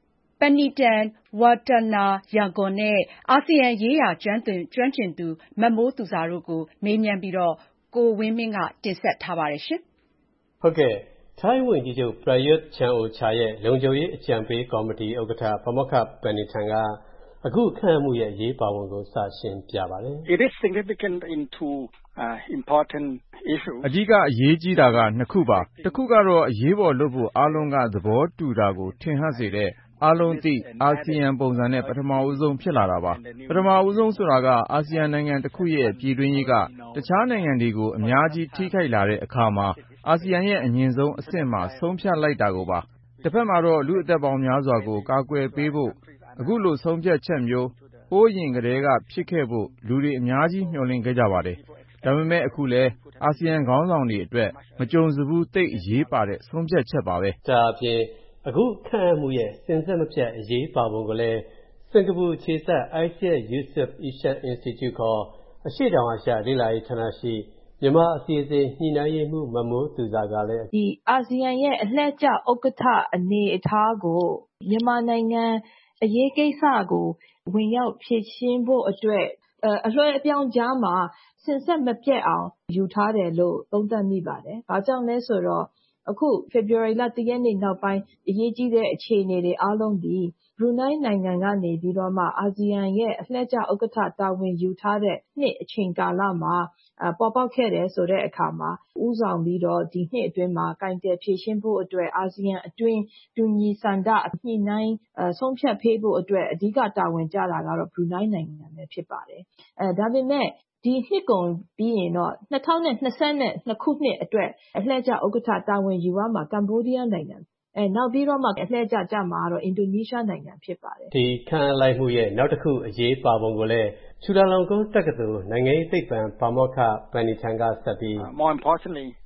Panitan Wattanayagorn နဲ့အာဆီယံရေးရာကျွမ်းကျင်သူမမိုးသူဇာတို့ကိုမေးမြန်းပြီးကိုဝင်းမင်းကတင်ဆက်ထားပါတယ်ရှင်။ဟုတ်ကဲ့ထိုင်းဝန်ကြီးချုပ် Prayut Chan-o-cha ရဲ့လုံခြုံရေးအကြံပေးကော်မတီဥက္ကဋ္ဌပါမောက္ခ Panitan ကအခုခန့်အပ်မှုရဲ့အရေးပါပုံကိုစရှင်းပြပါတယ်။ It is significant in two important issues. အဓိကအရေးကြီးတာကနှစ်ခုပါ။တစ်ခုကတော့အရေးပေါ်လုပ်ဖို့အားလုံးကသဘောတူတာကိုထင်ဟပ်စေတဲ့အားလုံးသိအာဆီယံပုံစံနဲ့ပထမဦးဆုံးဖြစ်လာတာပါ။ပထမဦးဆုံးဆိုတာကအာဆီယံနိုင်ငံတစ်ခုရဲ့ပြည်တွင်းရေးကတခြားနိုင်ငံတွေကိုအများကြီးထိခိုက်လာတဲ့အခါမှာအာဆီယံရဲ့အငြင်းဆုံးအဆင့်မှာဆုံးဖြတ်လိုက်တာကိုပါ။တစ်ဖက်မှာတော့လူအသက်ပေါင်းများစွာကိုကာကွယ်ပေးဖို့အခုလိုဆုံးဖြတ်ချက်မျိုးဟိုးရင်ကတည်းကဖြစ်ခဲ့ဖို့လူတွေအများကြီးမျှော်လင့်ခဲ့ကြပါတယ်။ဒါပေမဲ့အခုလဲအာဆီယံခေါင်းဆောင်တွေအတွက်မကြုံစဘူးသိပ်အရေးပါတဲ့ဆုံးဖြတ်ချက်ပါပဲ။ဒါအပြင်အခုခန့်အပ်မှုရဲ့စဉ်ဆက်မပြတ်အရေးပါပုံကိုလည်းစင်ကာပူခြေဆက် Aisha Yusof Ishak Institute ခေါ်အရှေ့တောင်အာရှလေ့လာရေးဌာနရှိမြန်မာအစီအစဉ်ညှိနှိုင်းရေးမှူးမမိုးသူဇာကလည်းဒီအာဆီယံရဲ့အလှည့်ကျဥက္ကဋ္ဌအနေအထားကိုမြန်မာနိုင်ငံအရေးကိစ္စကိုဝင်ရောက်ဖြည့်ရှင်းဖို့အတွက်အလွှဲအပြောင်းကြားမှာစဉ်ဆက်မပြတ်အောင်ယူထားတယ်လို့သုံးသပ်မိပါတယ်။ဘာကြောင့်လဲဆိုတော့အခုဖေဖော်ဝါရီလ1ရက်နေ့နောက်ပိုင်းအရေးကြီးတဲ့အခြေအနေတွေအားလုံးဒီဘရူနိုင်းနိုင်ငံကနေပြီးတော့မှအာဆီယံရဲ့အလှည့်ကျဥက္ကဋ္ဌတာဝန်ယူထားတဲ့နှစ်အချိန်ကာလမှာပေါ်ပေါက်ခဲ့တယ်ဆိုတဲ့အခါမှာဦးဆောင်ပြီးတော့ဒီနှစ်အတွင်းမှာကိုင်တွယ်ဖြေရှင်းဖို့အတွက်အာဆီယံအတွင်းတူညီဆန္ဒညှိနှိုင်းဆုံးဖြတ်ပေးဖို့အတွက်အဓိကတာဝန်ကျတာကတော့ဘရူနိုင်းနိုင်ငံပဲဖြစ်ပါတယ်။ဒါပေမဲ့ဒီနှစ်ကုန်ပြီးရင်တော့2022ခုနှစ်အတွက်အလှည့်ကျဥက္ကဋ္ဌတာဝန်ယူရမှာကမ္ဘောဒီးယားနိုင်ငံနောက်ပြီးတော့မှအလှည့်ကျမှာတော့အင်ဒိုနီးရှားနိုင်ငံဖြစ်ပါတယ်။ဒီခန့်အပ်လိုက်မှုရဲ့နောက်တစ်ခုအရေးပါပုံကိုလည်းချူလာလောင်ကွန်းတက္ကသိုလ်နိုင်ငံရေးသိပ္ပံပါမောက္ခ Panitan ကဆက်ပြီး More importantly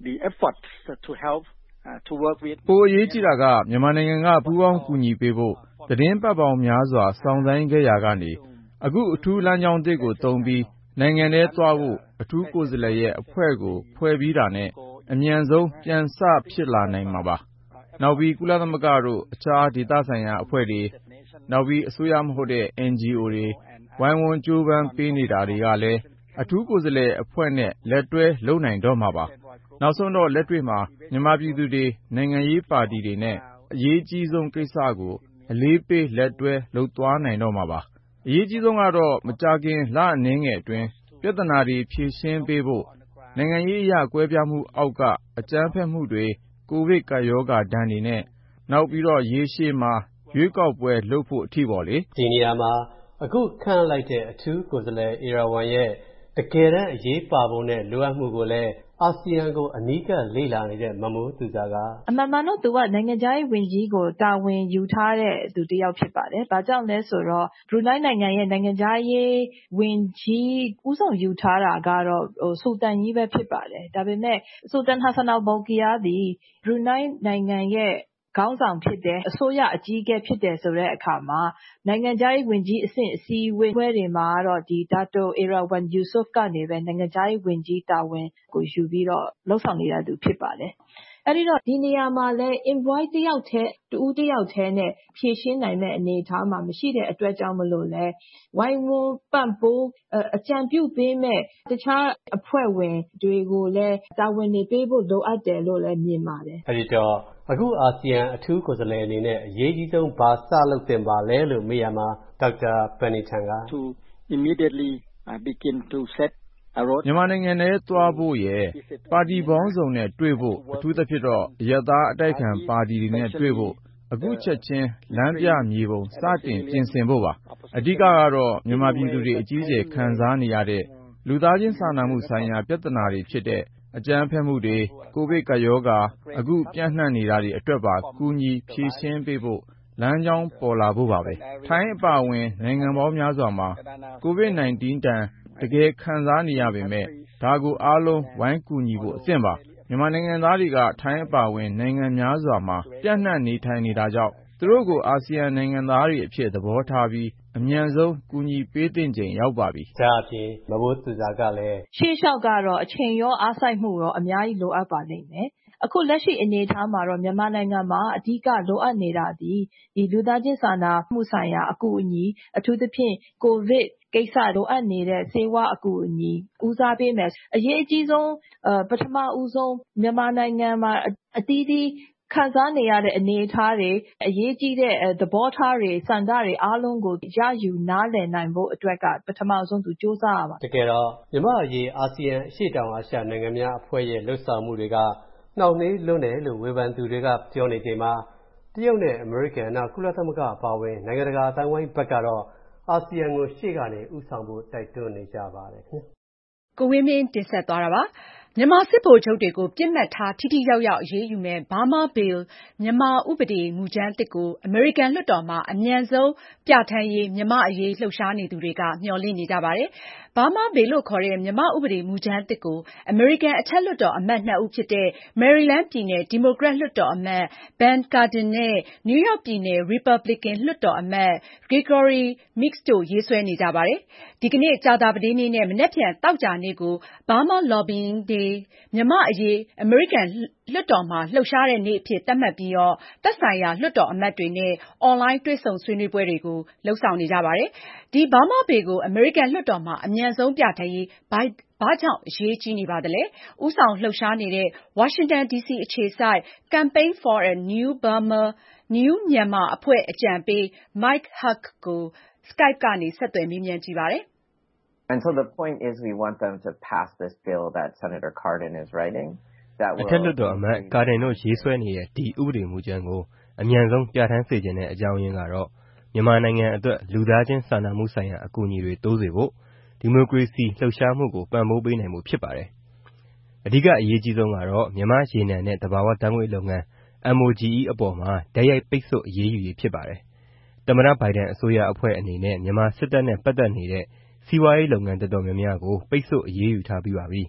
the efforts to help to work with ပိုအရေးကြီးတာကမြန်မာနိုင်ငံကပူးပေါင်းကူညီပေးဖို့သတင်းပတ်ပေါင်းများစွာစောင့်ဆိုင်းခဲ့ရာကနေအခုအထူးလမ်းကြောင်းသစ်ကိုသုံးပြီးနိုင်ငံထဲသွားဖို့အထူးကိုယ်စားလှယ်ရဲ့အဖွဲ့ကိုဖွဲ့ပြီးတာနဲ့အမြန်ဆုံးပြန်စဖြစ်လာနိုင်မှာပါနောက်ပြီးကုလသမဂ္ဂတို့အခြားဒေသဆိုင်ရာအဖွဲ့တွေနောက်ပြီးအစိုးရမဟုတ်တဲ့ NGO တွေဝိုင်းဝန်းကြိုးပမ်းပေးနေတာတွေကလည်းအထူးကိုယ်စားလှယ်အဖွဲ့နဲ့လက်တွဲလုပ်နိုင်တော့မှာပါနောက်ဆုံးတော့လက်တွေ့မှာမြန်မာပြည်သူတွေနိုင်ငံရေးပါတီတွေနဲ့အရေးကြီးဆုံးကိစ္စကိုအလေးပေးလက်တွဲလုပ်သွားနိုင်တော့မှာပါအရေးကြီးဆုံးကတော့မကြာခင်လအနည်းငယ်အတွင်းပြဿနာတွေဖြေရှင်းပေးဖို့နိုင်ငံရေးအရကွဲပြားမှုအောက်ကအကြမ်းဖက်မှုတွေကိုဗစ်ကပ်ရောဂါဒဏ်တွေနဲ့နောက်ပြီးတော့ရေရှည်မှာရွေးကောက်ပွဲလုပ်ဖို့အထိပေါ့လေဒီနေရာမှာအခုခန့်လိုက်တဲ့အထူးကိုယ်စားလှယ်အီရဝမ်ရဲ့တကယ်တမ်းအရေးပါပုံနဲ့လိုအပ်မှုကိုလည်းအာဆီယံကိုအနီးကပ်လေ့လာနေတဲ့မမိုးသူစာကအမှန်တော့သူကနိုင်ငံခြားရေးဝန်ကြီးကိုတာဝန်ယူထားတဲ့သူတစ်ယောက်ဖြစ်ပါတယ်။ဘာကြောင့်လဲဆိုတော့ဘရူနိုင်းနိုင်ငံရဲ့နိုင်ငံခြားရေးဝန်ကြီးဦးဆောင်ယူထားတာကတော့ဆူတန်ကြီးပဲဖြစ်ပါတယ်။ဒါပေမဲ့ဆူတန်ဟာဆန်အယ်ဘော်ကီယာသည်ဘရူနိုင်းနိုင်ငံရဲ့ခေါင်းဆောင်ဖြစ်တယ်အစိုးရအကြီးအကဲဖြစ်တယ်ဆိုတဲ့အခါမှာနိုင်ငံခြားရေးဝန်ကြီးအဆင့်အစည်းအဝေးတွေမှာတော့ဒီဒါတိုအီရာဝန်ယူဆုဖ်ကနေပဲနိုင်ငံခြားရေးဝန်ကြီးတာဝန်ကိုယူပြီးတော့လှုပ်ဆောင်နေတဲ့သူဖြစ်ပါတယ်။အဲဒီတော့ဒီနေရာမှာလဲ envoy တယောက်တည်းတူဦးတယောက်တည်းနဲ့ဖြည့်ရှင်းနိုင်တဲ့အနေအထားမှာမရှိတဲ့အတွက်ကြောင့်မလို့လဲဝိုင်းဝန်းပံ့ပိုးအကြံပြုပေးမဲ့တခြားအဖွဲ့ဝင်တွေကိုလည်းတာဝန်တွေပေးဖို့လိုအပ်တယ်လို့လည်းမြင်ပါတယ်။အဲဒီတော့အခုအာဆီယံအထူးကိုယ်စားလှယ်အနေနဲ့အရေးကြီးဆုံးဘာစလုပ်သင့်ပါလဲလို့မေးရမှာဒေါက်တာပန်နီထန်က to immediately begin to set မြန်မာနိုင်ငံထဲသွားဖို့ရယ်ပါတီပေါင်းစုံနဲ့တွေ့ဖို့အထူးသဖြင့်တော့အရပ်သားအတိုက်ခံပါတီတွေနဲ့တွေ့ဖို့အခုချက်ချင်းလမ်းပြမြေပုံစတင်ပြင်ဆင်ဖို့ပါအဓိကကတော့မြန်မာပြည်သူတွေအကြီးအကျယ်ခံစားနေရတဲ့လူသားချင်းစာနာမှုဆိုင်ရာပြဿနာတွေဖြစ်တဲ့အကြမ်းဖက်မှုတွေကိုဗစ်ကပ်ရောဂါအခုပြန့်နှံ့နေတာတွေအတွက်ပါကူညီဖြေရှင်းပေးဖို့လမ်းကြောင်းပေါ်လာဖို့ပါပဲထိုင်းအပါအဝင်နိုင်ငံပေါင်းများစွာမှာကိုဗစ် -19 တန်တကယ်ခံစားနေရပေမဲ့ဒါကိုအားလုံးဝိုင်းကူညီဖို့အသင့်ပါမြန်မာနိုင်ငံသားတွေကထိုင်းအပါအဝင်နိုင်ငံများစွာမှာပြန့်နှံ့နေထိုင်နေတာကြောင့်သူတို့ကိုအာဆီယံနိုင်ငံသားတွေအဖြစ်သဘောထားပြီးအမြန်ဆုံးကူညီပေးသင့်ချိန်ရောက်ပါပြီ။ဒါအပြင်မဘိုးသူစာကလည်းရှေ့လျှောက်ကတော့အချိန်ရောအားစိုက်မှုရောအများကြီးလိုအပ်ပါလိမ့်မယ်။အခုလက်ရှိအနေအထားမှာတော့မြန်မာနိုင်ငံမှာအဓိကလိုအပ်နေတာဒီလူသားချင်းစာနာမှုဆိုင်ရာအကူအညီအထူးသဖြင့်ကိုဗစ်ကိစ္စလိုအပ်နေတဲ့ဆေးဝါးအကူအညီဦးစားပေးမယ်အရေးအကြီးဆုံးပထမဦးဆုံးမြန်မာနိုင်ငံမှာအသီးသီးခံစားနေရတဲ့အနေအထားတွေအရေးကြီးတဲ့သဘောထားတွေစံတတွေအားလုံးကိုရယူနားလည်နိုင်ဖို့အတွက်ကပထမဆုံးသူစူးစမ်းရပါတကယ်တော့မြန်မာအရေးအာဆီယံအရှေ့တောင်အာရှနိုင်ငံများအဖွဲ့ရဲ့လှုပ်ဆောင်မှုတွေကနှောင့်နှေးလွန်းတယ်လို့ဝေဖန်သူတွေကပြောနေချိန်မှာတရုတ်နဲ့အမေရိကန်နောက်ကုလသမဂ္ဂအပါအဝင်နိုင်ငံတကာအတိုင်းဝိုင်းဘက်ကတော့အာဆီယံကိုရှေ့ကနေဦးဆောင်ဖို့တိုက်တွန်းနေကြပါတယ်ခင်ဗျ။ကိုဝင်းမင်းတင်ဆက်သွားတာပါ။မြန်မာစစ်ဗိုလ်ချုပ်တွေကိုပစ်မှတ်ထားထိထိရောက်ရောက်အရေးယူမယ့် Burma Bill မြန်မာဥပဒေမူကြမ်းသစ်ကိုအမေရိကန်လွှတ်တော်မှာအမြန်ဆုံးပြဋ္ဌာန်းရေးမြန်မာ့အရေးလှုပ်ရှားနေသူတွေကမျှော်လင့်နေကြပါတယ်။ Burma Bill လို့ခေါ်တဲ့မြန်မာဥပဒေမူကြမ်းသစ်ကိုအမေရိကန်အထက်လွှတ်တော်အမတ် 2 ဦးဖြစ်တဲ့ မေရီလန်းပြည်နယ်ဒီမိုကရက်လွှတ်တော်အမတ် Ben Cardin နဲ့ နယူးယောက်ပြည်နယ်ရီပတ်ဘလစ်ကန်လွှတ်တော်အမတ် Gregory Meeks တို့ရေးဆွဲနေကြပါတယ်။ ဒီကနေ့ကြာသပတေးနေ့နဲ့မနက်ဖြန်သောကြာနေ့ကို Burma Lobbying Day မြန်မာ့အရေးအမေရိကန်လွှတ်တော်မှာလှုပ်ရှားတဲ့နေ့အဖြစ်သတ်မှတ်ပြီးသက်ဆိုင်ရာလွှတ်တော်အမတ်တွေနဲ့အွန်လိုင်းတွေ့ဆုံဆွေးနွေးပွဲတွေကိုလုပ်ဆောင်နေကြပါတယ်။ ဒီ Burma Bill ကိုအမေရိကန်လွှတ်တော်မှာအမြန်ဆုံးပြဋ္ဌာန်းရေးဘာကြောင့်အရေးကြီးနေပါသလဲ။ဦးဆောင်လှုပ်ရှားနေတဲ့ဝါရှင်တန်ဒီစီအခြေစိုက် Campaign for a New Burma New Myanmar အဖွဲ့အကြံပေး Mike Hack ကို Skype ကနေဆက်သွယ်မေးမြန်းကြည့်ပါတယ် And so the point is we want them to pass this bill that Senator Cardin is writing. အထက်လွှတ်တော်အမတ်ကာဒင်တို့ရေးဆွဲနေတဲ့ဒီဥပဒေမူကြမ်းကိုအမြန်ဆုံးပြဋ္ဌာန်းစေချင်တဲ့အကြောင်းရင်းကတော့မြန်မာနိုင်ငံအတွက်လူသားချင်းစာနာမှုဆိုင်ရာအကူအညီတွေတိုးစေဖို့ဒီမိုကရေစီလှုပ်ရှားမှုကိုပံ့ပိုးပေးနိုင်ဖို့ဖြစ်ပါတယ်။အဓိကအရေးကြီးဆုံးကတော့မြန်မာရေနံနဲ့သဘာဝဓာတ်ငွေ့လုပ်ငန်း MOGE အပေါ်မှာတိုက်ရိုက်ပိတ်ဆို့အရေးယူရေးဖြစ်ပါတယ်။သမ္မတဘိုင်ဒန်အစိုးရအဖွဲ့အနေနဲ့မြန်မာစစ်တပ်နဲ့ပတ်သက်နေတဲ့စီးပွားရေးလုပ်ငန်းတော်တော်များများကိုပိတ်ဆို့အရေးယူထားပြီးပါပြီ။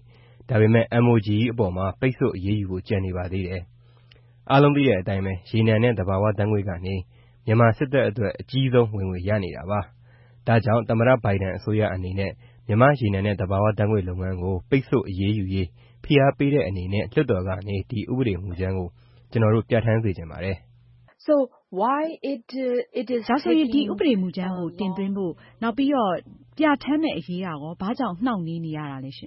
ဒါပေမဲ့ MOGE အပေါ်မှာပိတ်ဆို့အရေးယူဖို့ကျန်နေပါသေးတယ်။အားလုံးသိတဲ့အတိုင်းပဲရေနံနဲ့သဘာဝဓာတ်ငွေ့ကနေမြန်မာစစ်တပ်အတွက်အကြီးဆုံးဝင်ငွေရနေတာပါ။ဒါကြောင့်သမ္မတဘိုင်ဒန်အစိုးရအနေနဲ့မြန်မာရေနံနဲ့သဘာဝဓာတ်ငွေ့လုပ်ငန်းကိုပိတ်ဆို့အရေးယူရေးဖိအားပေးတဲ့အနေနဲ့လွှတ်တော်ကနေဒီဥပဒေမူကြမ်းကိုကျွန်တော်တို့ပြဋ္ဌာန်းစေချင်ပါတယ်။ So why it is ဒါဆိုရင်ဒီဥပဒေမူကြမ်းကိုတင်သွင်းဖို့နောက်ပြီးတော့ပြဋ္ဌာန်းမယ့်အရေးကရောဘာကြောင့်နှောင့်နှေးနေရတာလဲရှင်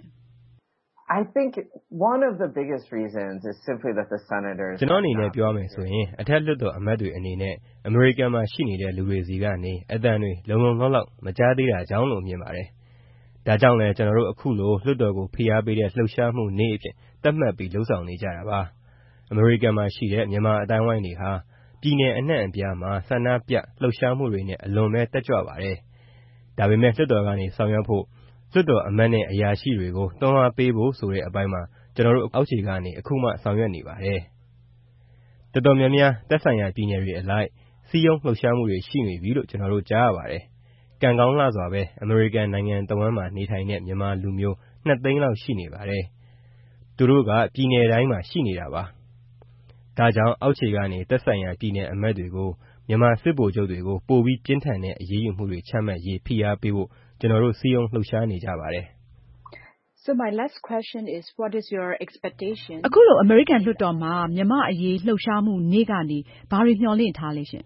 I think one of the biggest reasons is simply that the senators ကျွန်တော်အနေနဲ့ပြောရမယ်ဆိုရင်အထက်လွှတ်တော်အမတ်တွေအနေနဲ့အမေရိကန်မှာရှိနေတဲ့လူတွေစီကနေအသံတွေလုံလုံလောက်လောက်မကြားသေးတာကြောင့်လို့မြင်ပါတယ်။ဒါကြောင့်လည်းကျွန်တော်တို့အခုလိုလွှတ်တော်ကိုဖိအားပေးတဲ့လှုပ်ရှားမှုနေ့အဖြစ်သတ်မှတ်ပြီးလှုံ့ဆော်နေကြတာပါ။အမေရိကန်မှာရှိတဲ့မြန်မာအတိုင်းဝိုင်းတွေဟာပြည်내အနှံ့အပြားမှာဆန္ဒပြလှုပ်ရှားမှုတွေနဲ့အလွန်ပဲတက်ကြွပါတယ်။ဒါပေမဲ့လွှတ်တော်ကနေဆောင်ရွက်ဖို့လွှတ်တော်အမတ်နဲ့အရာရှိတွေကိုတွန်းအားပေးဖို့ဆိုတဲ့အပိုင်းမှာကျွန်တော်တို့အောက်ခြေကနေအခုမှဆောင်ရွက်နေပါတယ်။တော်တော်များများသက်ဆိုင်ရာပြည်နယ်တွေအလိုက်စီးရုံးလှုပ်ရှားမှုတွေရှိနေပြီလို့ကျွန်တော်တို့ကြားရပါတယ်။ကံကောင်းလှစွာပဲအမေရိကန်နိုင်ငံတဝန်းမှာနေထိုင်တဲ့မြန်မာလူမျိုး2 သိန်းလောက်ရှိနေပါတယ်။သူတို့ကပြည်နယ်တိုင်းမှာရှိနေတာပါ။ဒါကြောင့်အောက်ခြေကနေသက်ဆိုင်ရာပြည်နယ်အမတ်တွေကိုမြန်မာစစ်ဗိုလ်ချုပ်တွေကိုပိုပြီးပြင်းထန်တဲ့အရေးယူမှုတွေချမှတ်ရေးဖိအားပေးဖို့ကျွန်တော်တို့စီးရုံးလှုပ်ရှားနေကြပါတယ်။ So my last question is what is your expectation အခုလိုအမေရိကန်လွှတ်တော်မှာမြန်မာအရေးလှုပ်ရှားမှုနေ့ကနေဘာတွေမျှော်လင့်ထားလဲရှင်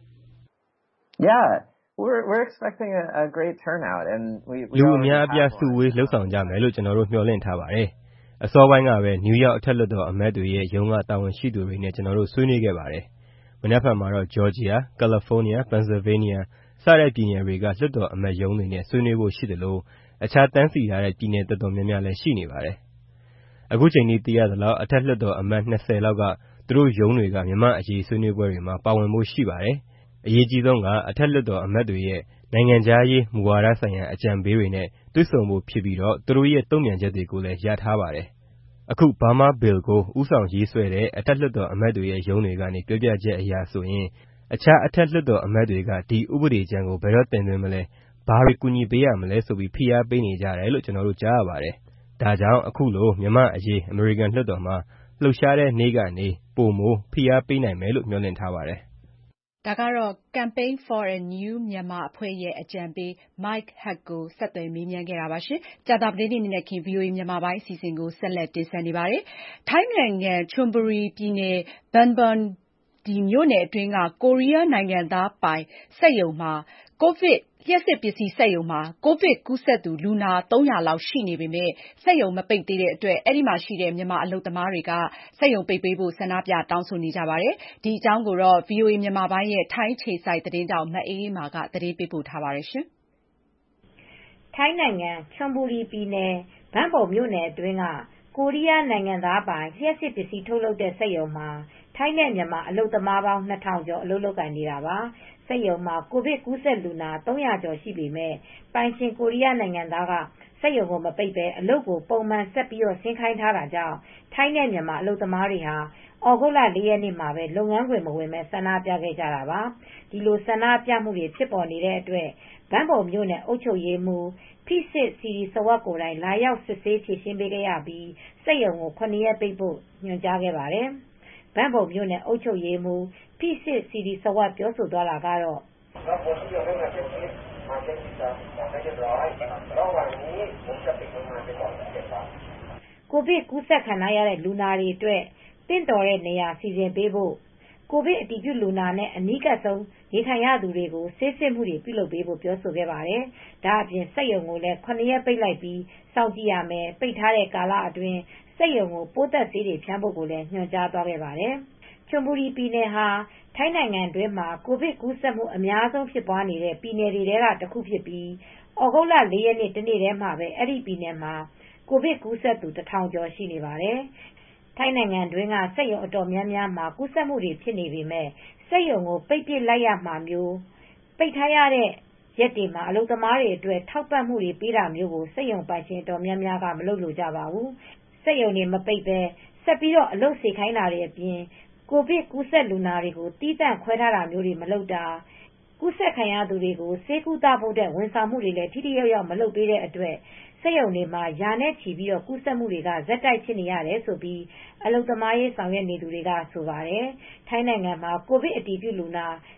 Yeah, we're expecting a great turnout and we လူအများအပြားစုဝေးလှုပ်ဆောင်ကြမယ်လို့ကျွန်တော်တို့မျှော်လင့်ထားပါတယ်။အစောပိုင်းကပဲနယူးယောက်အထက်လွှတ်တော်အမတ်တွေရဲ့ရုံးကတာဝန်ရှိသူတွေနဲ့ကျွန်တော်တို့ဆွေးနွေးခဲ့ပါတယ်။မနက်ဖြန်မှာတော့ဂျော်ဂျီယာ၊ကယ်လီဖိုးနီးယား၊ပန်ဆယ်ဗေးနီးယားစတဲ့ပြည်နယ်တွေကလွှတ်တော်အမတ်ရုံးတွေနဲ့ဆွေးနွေးဖို့ရှိသလိုအခြားတန်းစီထားတဲ့ပြည်နယ်တော်တော်များများလည်းရှိနေပါတယ်။အခုချိန်ထိသိရသလောက်အထက်လွှတ်တော်အမတ်20လောက်ကသူတို့ရုံးတွေကမြန်မာအရေးဆွေးနွေးပွဲတွေမှာပါဝင်ဖို့ရှိပါတယ်။အရေးကြီးဆုံးကအထက်လွှတ်တော်အမတ်တွေရဲ့နိုင်ငံခြားရေးမူဝါဒဆိုင်ရာအကြံပေးတွေနဲ့တွေ့ဆုံဖို့ဖြစ်ပြီးတော့သူတို့ရဲ့တုံ့ပြန်ချက်တွေကိုလည်းရထားပါတယ်။အခု Burma Bill ကိုဦးဆောင်ရေးဆွဲတဲ့အထက်လွှတ်တော်အမတ်တွေရဲ့ရုံးတွေကနေပြောပြချက်အရဆိုရင်အခြားအထက်လွှတ်တော်အမတ်တွေကဒီဥပဒေကြမ်းကိုဘယ်တော့တင်သွင်းမလဲဘာတွေကူညီပေးရမလဲဆိုပြီးဖိအားပေးနေကြတယ်လို့ကျွန်တော်တို့ကြားရပါတယ်။ဒါကြောင့်အခုလိုမြန်မာအရေးအမေရိကန်လွှတ်တော်မှာလှုပ်ရှားတဲ့နေ့ကနေပိုမိုဖိအားပေးနိုင်မယ်လို့မျှော်လင့်ထားပါတယ်။ဒါကတော့ Campaign for a New Myanmar အဖွဲ့ရဲ့အကြံပေး Mike Hack ကိုဆက်သွယ်မေးမြန်းခဲ့တာပါရှင်။ကြာသပတေးနေ့နေ့ခင်း VOA မြန်မာပိုင်းအစီအစဉ်ကိုဆက်လက်တင်ဆက်နေပါတယ်။ထိုင်းနိုင်ငံချွန်ဘူရီပြည်နယ်ဘန်ဘွန်မြို့နယ်အတွင်းကကိုရီးယားနိုင်ငံသားပိုင်စက်ရုံမှာလျှပ်စစ်ပစ္စည်းစက်ရုံမှာကိုဗစ်ကူးစက်သူလူနာ300လောက်ရှိနေပေမယ့်စက်ရုံမပိတ်သေးတဲ့အတွက်အဲဒီမှာရှိတဲ့မြန်မာအလုပ်သမားတွေကစက်ရုံပိတ်ပေးဖို့ဆန္ဒပြတောင်းဆိုနေကြပါတယ်။ဒီအကြောင်းကိုတော့ VOA မြန်မာပိုင်းရဲ့ထိုင်းအခြေစိုက်သတင်းထောက်မအေးအေးမာကသတင်းပေးပို့ထားပါတယ်။ထိုင်းနိုင်ငံချွန်ဘူရီပြည်နယ်ဘန်ဘုံမြို့နယ်အတွင်းကကိုရီးယားနိုင်ငံသားပိုင်လျှပ်စစ်ပစ္စည်းထုတ်လုပ်တဲ့စက်ရုံမှာထိုင်းနဲ့မြန်မာအလုပ်သမားပေါင်း2000ကျော်အလုပ်လုပ်ကိုင်နေတာပါ။စက်ရုံမှာကိုဗစ်ကူးစက်လူနာ300ကျော်ရှိပေမဲ့ပိုင်ရှင်ကိုရီးယားနိုင်ငံသားကစက်ရုံကိုမပိတ်ဘဲအလုပ်ကိုပုံမှန်ဆက်ပြီးဆင်းခိုင်းထားတာကြောင့်ထိုင်းနဲ့မြန်မာအလုပ်သမားတွေဟာဩဂုတ်လ4ရက်နေ့မှာပဲလုပ်ငန်းခွင်မဝင်ပဲဆန္ဒပြခဲ့ကြတာပါ။ဒီလိုဆန္ဒပြမှုတွေဖြစ်ပေါ်နေတဲ့အတွက်ဘန်ဘုံမြို့နယ်အုပ်ချုပ်ရေးမှူးဖိစစ်စီရီစဝတ်ကိုယ်တိုင်လာရောက်စစ်ဆေးဖြေရှင်းပေးခဲ့ရပြီးစက်ရုံကို9ရက်ပိတ်ဖို့ညွှန်ကြားခဲ့ပါတယ်။ဘန်ဘုံမြို့နယ်အုပ်ချုပ်ရေးမှူးဖိစစ်စီရီစဝတ်ပြောဆိုသွားတာကတော့ကိုဗစ်ကူးစက်ခံရတဲ့လူနာတွေအတွက်တင့်တော်တဲ့နေရာစီစဉ်ပေးဖို့ကိုဗစ်အတည်ပြုလူနာနဲ့အနီးကပ်ဆုံးနေထိုင်ရသူတွေကိုဆေးစစ်မှုတွေပြုလုပ်ပေးဖို့ပြောဆိုခဲ့ပါတယ်။ဒါအပြင်စက်ရုံကိုလည်း9ရက်ပိတ်လိုက်ပြီးစောင့်ကြည့်ရမယ်ပိတ်ထားတဲ့ကာလအတွင်းစက်ရုံကိုပိုးသက်ဆေးတွေဖြန်းဖို့ကိုလည်းညွှန်ကြားသွားခဲ့ပါတယ်။ချွန်ဘူရီပြည်နယ်ဟာထိုင်းနိုင်ငံတွင်းမှာကိုဗစ်ကူးစက်မှုအများဆုံးဖြစ်ပွားနေတဲ့ပြည်နယ်တွေထဲကတစ်ခုဖြစ်ပြီးဩဂုတ်လ4ရက်နေ့တနေ့တည်းမှာပဲအဲ့ဒီပြည်နယ်မှာကိုဗစ်ကူးစက်သူ1000ကျော်ရှိနေပါတယ်။ထိုင်းနိုင်ငံတွင်းကစက်ရုံအတော်များများမှာကူးစက်မှုတွေဖြစ်နေပေမဲ့စက်ရုံကိုပိတ်ပစ်လိုက်ရမှာမျိုးပိတ်ထားရတဲ့ရက်တွေမှာအလုပ်သမားတွေအတွက်ထောက်ပံ့မှုတွေပေးတာမျိုးကိုစက်ရုံပိုင်ရှင်အတော်များများကမလုပ်လိုကြပါဘူး။စက်ရုံတွေမပိတ်ပဲဆက်ပြီးအလုပ်စေခိုင်းတာတွေအပြင်ကိုဗစ်ကူးစက်လူနာတွေကိုတီးသန့်ခွဲထားတာမျိုးတွေမလုပ်တာကူးစက်ခံရသူတွေကိုဆေးကုသဖို့ဝန်ဆောင်မှုတွေလည်းထိထိရောက်ရောက်မလုပ်ပေးတဲ့အတွက်စက်ရုံတွေမှာရာနဲ့ချီပြီးကူးစက်မှုတွေကဇက်တိုက်ဖြစ်နေရတယ်လို့အလုပ်သမားရေးဆောင်ရွက်နေသူတွေကဆိုပါတယ်။ထိုင်းနိုင်ငံမှာကိုဗစ်အတည်ပြုလူနာ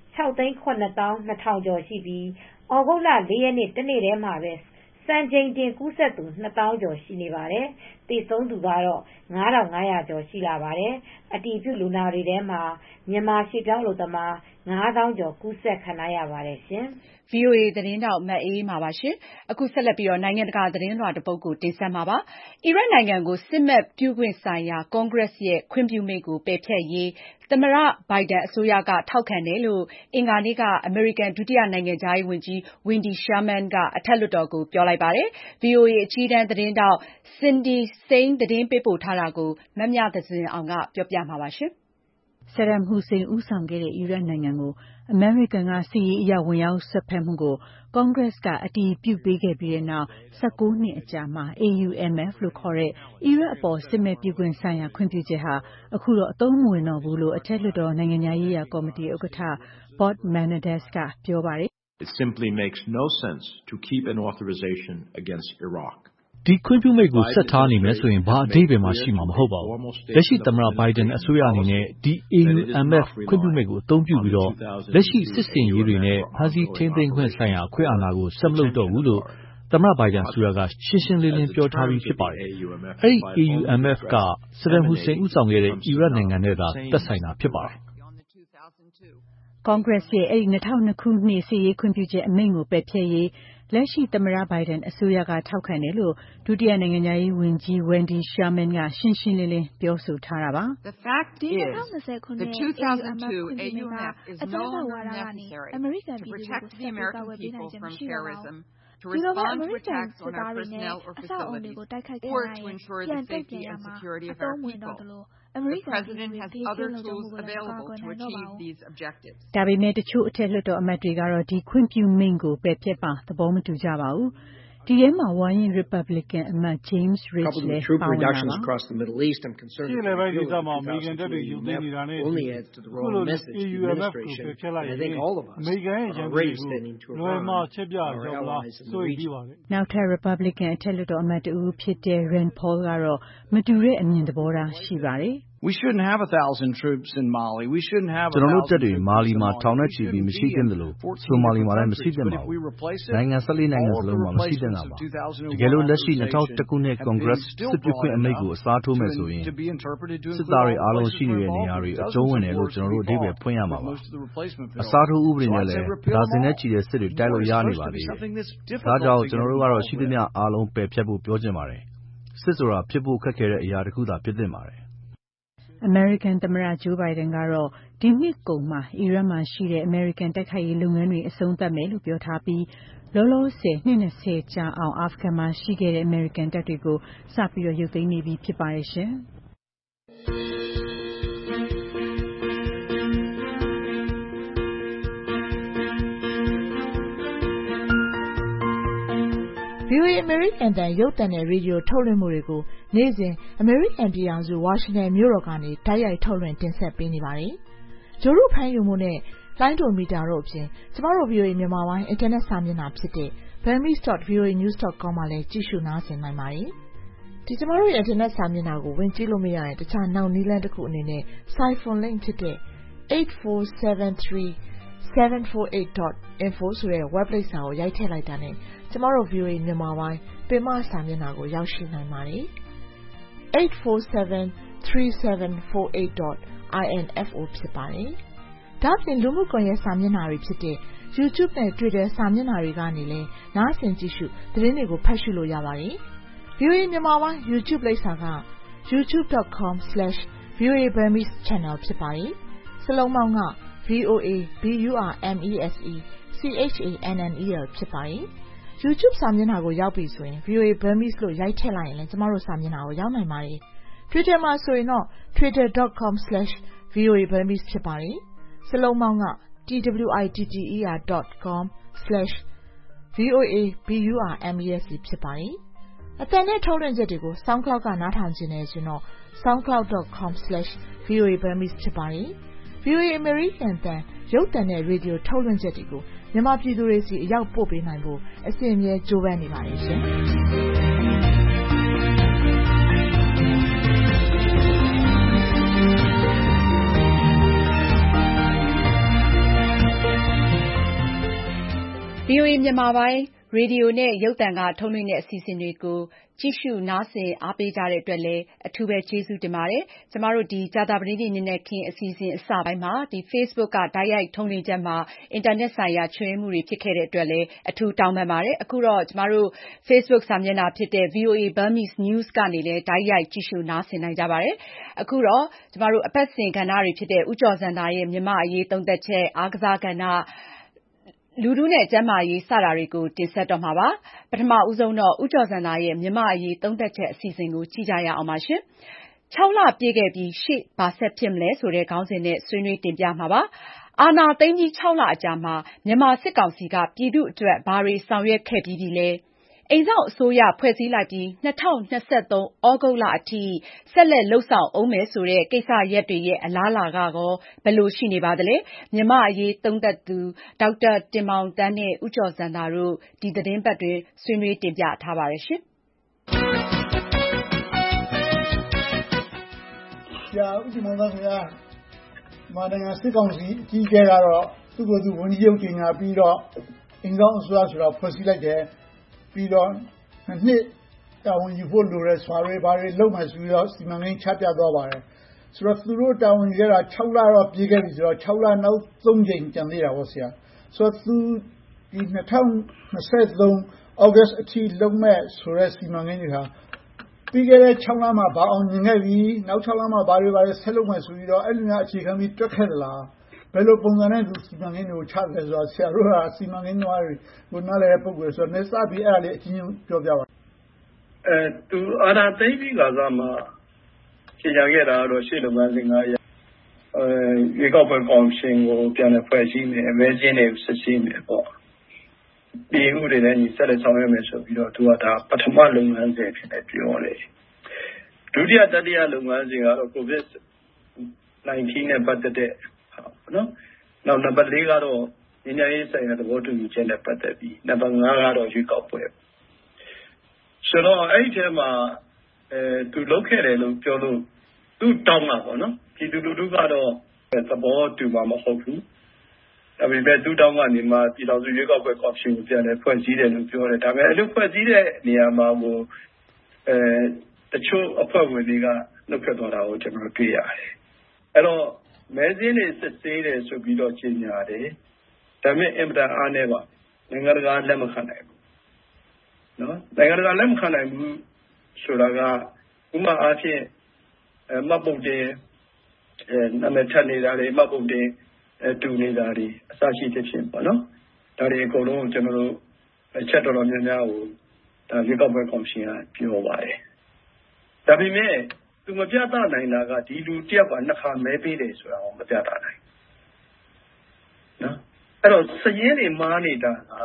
6,720,000 ကျော်ရှိပြီး ဩဂုတ်လ 4 ရက်နေ့တနေ့တည်းမှာပဲစံချိန်တင်ကူးစက်သူ 2,000 ကျော်ရှိနေပါတယ်။သေဆုံးသူကတော့ 5,500 ကျော်ရှိလာပါတယ်။အတည်ပြုလူနာတွေထဲမှာမြန်မာရွှေ့ပြောင်းအလုပ်သမား 5,000 ကျော်ကူးစက်ခံရပါတယ်ရှင်။ VOA သတင်းထောက်မအေးအေးမာပါ။ အခုဆက်လက်ပြီးနိုင်ငံတကာသတင်းလွှာတပုဒ်ကိုတင်ဆက်မှာပါ။ အီရတ်နိုင်ငံကိုစစ်မက်ပြုခွင့်ဆိုင်ရာကွန်ဂရက်ရဲ့ခွင့်ပြုမိန့်ကိုပယ်ဖျက်ရေးသမ္မတ Biden အစိုးရကထောက်ခံတယ်လို့ အင်္ဂါနေ့က အမေရိကန်ဒုတိယနိုင်ငံခြားရေးဝန်ကြီး Wendy Sherman ကအထက်လွှတ်တော်ကိုပြောလိုက်ပါတယ်။ VOA အကြီးတန်းသတင်းထောက် Cindy Saine သတင်းပေးပို့ထားတာကို မမြသဇင်အောင်ကပြောပြမှာပါ။ Saddam Hussein ဦးဆောင်ခဲ့တဲ့အီရတ်နိုင်ငံကိုအမေရိကန်ကစစ်ရေးအရဝင်ရောက်စွက်ဖက်မှုကိုကွန်ဂရက်ကအတည်ပြုပေးခဲ့ပြီးတဲ့နောက်19 နှစ်အကြာမှာ AUMF လို့ခေါ်တဲ့အီရတ်အပေါ်စစ်မဲ့ပြုခွင့်ဆိုင်ရာခွင့်ပြုချက်ဟာအခုတော့အသုံးမဝင်တော့ဘူးလို့အထက်လွှတ်တော်နိုင်ငံများရေးရာကော်မတီဥက္ကဋ္ဌ Bob Menendez ကပြောပါတယ်။ It simply makes no sense to keep an authorization against Iraq. ဒီခွင့်ပြုမိန့်ကိုဆက်ထားနေမယ်ဆိုရင်ဘာအဓိပ္ပာယ်မှရှိမှာမဟုတ်ပါဘူး။လက်ရှိသမ္မတ Biden အစိုးရအနေနဲ့ဒီ AUMF ခွင့်ပြုမိန့်ကိုအသုံးပြုပြီးလက်ရှိစစ်ဆင်ရေးတွေနဲ့ဖမ်းဆီးထိန်းသိမ်းခွင့်ဆိုင်ရာအခွင့်အာဏာကိုဆက်မလုပ်တော့ဘူးလို့သမ္မတ Biden အစိုးရကရှင်းရှင်းလင်းလင်းပြောထားပြီးဖြစ်ပါတယ်။အဲဒီ AUMF က Saddam Hussein ဦးဆောင်ခဲ့တဲ့အီရတ်နိုင်ငံနဲ့သာသက်ဆိုင်တာဖြစ်ပါတယ်။ကွန်ဂရက်ရဲ့အဲဒီ2002ခုနှစ်စစ်ရေးခွင့်ပြုချက်အမိန့်ကိုပယ်ဖျက်ရေးလက်ရှိသမ္မတ Biden အစိုးရကထောက်ခံတယ်လို့ဒုတိယနိုင်ငံခြားရေးဝန်ကြီး Wendy Sherman ကရှင်းရှင်းလင်းလင်းပြောဆိုထားတာပါ။ The fact is the 2002 AUMF is no longer necessary to protect the American people from terrorism, to respond to attacks on our personnel or facilities, or to ensure the safety and security of our people. The President has other tools available to achieve these objectives. ဒါပေမဲ့တချို့အထက်လွှတ်တော်အမတ်တွေကတော့ဒီခွင့်ပြုမိန့်ကိုပယ်ဖျက်ပါသဘောမတူကြပါဘူး။ဒီထဲမှာဝါရင့် Republican အမတ် James Risch လည်းပါဝင်တာပါ။အရှေ့အလယ်ပိုင်းဒေသမှာအမေရိကန်တပ်တွေရုပ်သိမ်းနေတာနဲ့အခုလို AUMF ကိုပယ်ဖျက်လိုက်ရင်အမေရိကန်ရဲ့ရန်သူတွေကိုလွယ်မှာချက်ပြကြောင်းလားစိုးရိမ်မိပါတယ်။နောက်ထပ် Republican အထက်လွှတ်တော်အမတ်တဦးဖြစ်တဲ့ Rand Paul ကတော့မတူတဲ့အမြင်သဘောထားရှိပါတယ်။ We shouldn't have 1,000 troops in Mali. We shouldn't have ကျွန်တော်တို့တပ်တွေမာလီမှာထောင်နဲ့ချီပြီးမရှိသင့်တယ်လို့ဆိုမာလီမှာလည်းမရှိသင့်ပါဘူး။နိုင်ငံ14နိုင်ငံစလုံးမှာမရှိသင့်တာပါ။တကယ်လို့လက်ရှိ2001ခုနှစ်ကွန်ဂရက်စစ်ပြုခွင့်အမိန့်ကိုအစားထိုးမယ်ဆိုရင်စစ်သားတွေအားလုံးရှိနေတဲ့နေရာတွေအကျုံးဝင်တယ်လို့ကျွန်တော်တို့အဓိပ္ပာယ်ဖွင့်ရမှာပါ။အစားထိုးဥပဒေနဲ့လည်းဒါဇင်နဲ့ချီတဲ့စစ်တွေတိုက်လို့ရနေပါသေးတယ်။ဒါကြောင့်ကျွန်တော်တို့ကတော့ရှိသမျှအားလုံးပယ်ဖျက်ဖို့ပြောချင်ပါတယ်။စစ်ဆိုတာဖြစ်ဖို့ခက်ခဲတဲ့အရာတစ်ခုသာဖြစ်သင့်ပါတယ်။အမေရိကန်သမ္မတ Joe Biden ကတော့ဒီနှစ်ကုန်မှာအီရတ်မှာရှိတဲ့အမေရိကန်တိုက်ခိုက်ရေးလုပ်ငန်းတွေအဆုံးသတ်မယ်လို့ပြောထားပြီးလောလောဆယ်နှစ်20ကြာအောင်အာဖဂန်မှာရှိခဲ့တဲ့အမေရိကန်တပ်တွေကိုစပြီးရုပ်သိမ်းနေပြီဖြစ်ပါတယ်ရှင်။ VOA အမေရိကန်အသံရုပ်သံနဲ့ရေဒီယိုထုတ်လွှင့်မှုတွေကိုနေ့စဉ်အမေရိကန်ပြည်ထောင်စုဝါရှင်တန်မြို့တော်ကနေတိုက်ရိုက်ထုတ်လွှင့်တင်ဆက်ပေးနေပါတယ်။ဂျိုရုဖမ်းယူမှုနဲ့လိုင်းဒိုမီတာတို့အပြင်ကျမတို့ VOA မြန်မာပိုင်းအင်တာနက်စာမျက်နှာဖြစ်တဲ့ burmese.voanews.com မှာလည်းကြည့်ရှုနားဆင်နိုင်ပါတယ်။ဒီကျမတို့ရဲ့အင်တာနက်စာမျက်နှာကိုဝင်ကြည့်လို့မရရင်တခြားနောက်နည်းလမ်းတစ်ခုအနေနဲ့ Siphon link ဖြစ်တဲ့ 8473748.info ဆိုတဲ့ web လိပ်စာကိုရိုက်ထည့်လိုက်တာနဲ့ကျမတို့ VOA မြန်မာပိုင်းပင်မစာမျက်နှာကိုရောက်ရှိနိုင်ပါတယ်။ 8473748.info ဖြစ်ပါတယ်။ဒါ့အပြင်လူမှုကွန်ရက်စာမျက်နှာတွေဖြစ်တဲ့ YouTube နဲ့ Twitter စာမျက်နှာတွေကနေလည်းနားဆင်ကြည့်ရှုသတင်းတွေကိုဖတ်ရှုလို့ရပါတယ်။ VOA မြန်မာပိုင်း YouTube လိပ်စာက youtube.com/VOA Burmese channel ဖြစ်ပါတယ်။စလုံးပေါင်းက VOA BURMESE CHANNEL ဖြစ်ပါတယ်။ YouTube စာမျက်နှာကိုရောက်ပြီဆိုရင် VOA Burmese လို့ရိုက်ထည့်လိုက်ရင်လည်းကျမတို့စာမျက်နှာကိုရောက်နိုင်ပါတယ်။ Twitter မှာဆိုရင်တော့ twitter.com/VOA Burmese ဖြစ်ပါတယ်။စလုံးပေါင်းက twitter.com/VOA BURMESE ဖြစ်ပါတယ်။အသံနဲ့ထုတ်လွှင့်ချက်တွေကို SoundCloud ကနားထောင်ကြတယ်ဆိုရင်တော့ soundcloud.com/VOA Burmese ဖြစ်ပါတယ်။ VOA American အသံရုပ်သံနဲ့ရေဒီယိုထုတ်လွှင့်ချက်တွေကိုမြန်မာပြည်သူတွေစီအရောက်ပို့ပေးနိုင်ဖို့အစဉ်အမြဲကြိုးပမ်းနေပါတယ်ရှင်။ VOA မြန်မာပိုင်းရေဒီယိုနဲ့ရုပ်သံကထုတ်လွှင့်တဲ့အစီအစဉ်တွေကိုကြည့်ရှုနားဆင်အားပေးကြတဲ့အတွက်လည်းအထူးပဲကျေးဇူးတင်ပါတယ်။ကျမတို့ဒီကြာသပတေးနေ့နက်ခင်းအစီအစဉ်အစပိုင်းမှာဒီ Facebook ကတိုက်ရိုက်ထုတ်လွှင့်ချက်မှာအင်တာနက်ဆိုင်ရာချွတ်ယွင်းမှုတွေဖြစ်ခဲ့တဲ့အတွက်လည်းအထူးတောင်းပန်ပါတယ်။အခုတော့ကျမတို့ Facebook စာမျက်နှာဖြစ်တဲ့ VOA Burmese News ကနေလည်းတိုက်ရိုက်ကြည့်ရှုနားဆင်နိုင်ကြပါတယ်။အခုတော့ကျမတို့အပတ်စဉ်ကဏ္ဍတွေဖြစ်တဲ့ဦးကျော်ဇံသာရဲ့မြန်မာအရေးသုံးသပ်ချက်အားကစားကဏ္ဍလူထုနဲ့ကျန်းမာရေးစတာတွေကိုတင်ဆက်တော့မှာပါ။ပထမဦးဆုံးတော့ဦးကျော်ဇံသာရဲ့မြန်မာအရေးသုံးသပ်ချက်အစီအစဉ်ကိုကြည့်ကြရအောင်ပါရှင်။6 လပြည့်ခဲ့ပြီးရှေ့ဘာဆက်ဖြစ်မလဲဆိုတဲ့ခေါင်းစဉ်နဲ့ဆွေးနွေးတင်ပြမှာပါ။အာဏာသိမ်းပြီး6 လအကြာမှာမြန်မာစစ်ကောင်စီကပြည်သူ့အတွက်ဘာတွေဆောင်ရွက်ခဲ့ပြီးပြီလဲ။အိမ်စောင့်အစိုးရဖွဲ့စည်းလိုက်ပြီး2023 သြဂုတ်လအထိဆက်လက်လှုပ်ဆောင်အောင်မယ်ဆိုတဲ့ကိစ္စရပ်တွေရဲ့အလားအလာကရောဘယ်လိုရှိနေပါသလဲမြန်မာအရေးသုံးသပ်သူဒေါက်တာတင်မောင်သန်းနဲ့ဦးကျော်ဇံသာတို့ဒီသတင်းပတ်တွင်ဆွေးနွေးတင်ပြထားပါတယ်ရှင်။ဆရာဦးတင်မောင်သန်းကမြန်မာနိုင်ငံစစ်ကောင်စီအကြီးအကဲကတော့သူ့ကိုယ်သူဝန်ကြီးချုပ်တင်ညာပြီးတော့အိမ်စောင့်အစိုးရဆိုတာဖွဲ့စည်းလိုက်တယ်ပြီးတော့နှစ်တာဝန်ယူဖို့လိုတဲ့ဆွာတွေဘာတွေလုပ်မှဆိုပြီးတော့စီမံကိန်းချပြသွားပါတယ်ဆိုတော့သူတို့တာဝန်ယူခဲ့တာ6 လတော့ပြည့်ခဲ့ပြီဆိုတော့6 လနောက်3ကြိမ်ကျန်သေးတာပေါ့ဆရာဆိုတော့သူဒီ2023 ဩဂတ်အထိလုပ်မဲ့ဆိုတဲ့စီမံကိန်းတွေဟာပြီးခဲ့တဲ့6 လမှာဘာအောင်မြင်ခဲ့ပြီနောက်6 လမှာဘာတွေဆက်လုပ်မယ်ဆိုပြီးတော့အဲ့လိုမျိုးအခြေခံပြီးတွက်ခဲ့သလားဘယ်လိုပုံစံနဲ့သူစီမံကိန်းတွေကိုချတယ်ဆိုတော့ဆရာတို့ကစီမံကိန်းတွေကိုနားလည်တဲ့ပုံစံဆိုတော့နေစပြီးအဲ့ဒါလေးအချင်းချင်းပြောပြပါသူအာဏာသိမ်းပြီးကစားမှာကြေညာခဲ့တာတော့ရှေ့လုပ်ငန်းစဉ်ကရေကောက်ပွဲကော်မရှင်ကိုပြန်လည်ဖွဲ့စည်းမယ်အမဲချင်းတွေကိုစစ်ဆေးမယ်ပေါ့ဒီဥပဒေနဲ့ညီဆက်လက်ဆောင်ရွက်မယ်ဆိုပြီးတော့သူကဒါပထမလုပ်ငန်းစဉ်ဖြစ်နေပြောတယ်ဒုတိယတတိယလုပ်ငန်းစဉ်ကတော့ COVID-19 နဲ့ပတ်သက်တဲ့နော်နောက်နံပါတ် 4ကတော့ဉာဏ်ရေးဆိုင်ရာသဘောတူညီချက်နဲ့ပတ်သက်ပြီးနံပါတ် 5ကတော့ရွေးကောက်ပွဲဆိုတော့အဲ့ဒီထဲမှာသူလုပ်ခဲ့တယ်လို့ပြောလို့သူတောင်းတာပေါ့နော်ပြည်သူလူထုကတော့သဘောတူမှာမဟုတ်ဘူးဒါပေမဲ့သူတောင်းကနေမှပြည်တော်စုရွေးကောက်ပွဲကော်မရှင်ကိုပြန်လဲဖွဲ့စည်းတယ်လို့ပြောတယ်ဒါပေမဲ့အဲ့လိုဖွဲ့စည်းတဲ့နေရာမှာကိုတချို့အဖွဲ့ဝင်တွေကနှုတ်ထွက်သွားတာကိုကျွန်တော်တွေ့ရတယ်အဲ့တော့မဲစင်းတွေစစ်ဆေးတယ်ဆိုပြီးတော့ကြေညာတယ်ဒါပေမဲ့အင်တာအားနဲ့ပါနိုင်ငံတကာလက်မခံနိုင်ဘူးနော်နိုင်ငံတကာလက်မခံနိုင်ဘူးဆိုတာကဥပမာအားဖြင့်မှတ်ပုံတင်နာမည်ထပ်နေတာတွေမှတ်ပုံတင်တူနေတာတွေအစရှိတဲ့ဖြစ်ပေါ့နော်ဒါတွေအကုန်လုံးကျွန်တော်တို့အချက်တော်တော်များများကိုဒါရွေးကောက်ပွဲကော်မရှင်ကပြောပါတယ်ဒါပေမဲ့သူမပြသနိုင်တာကဒီလူတယောက်ကနှစ်ခါမဲပေးတယ်ဆိုတာကိုမပြသနိုင်နော်အဲ့တော့စည်ရင်းတွေမားနေတာက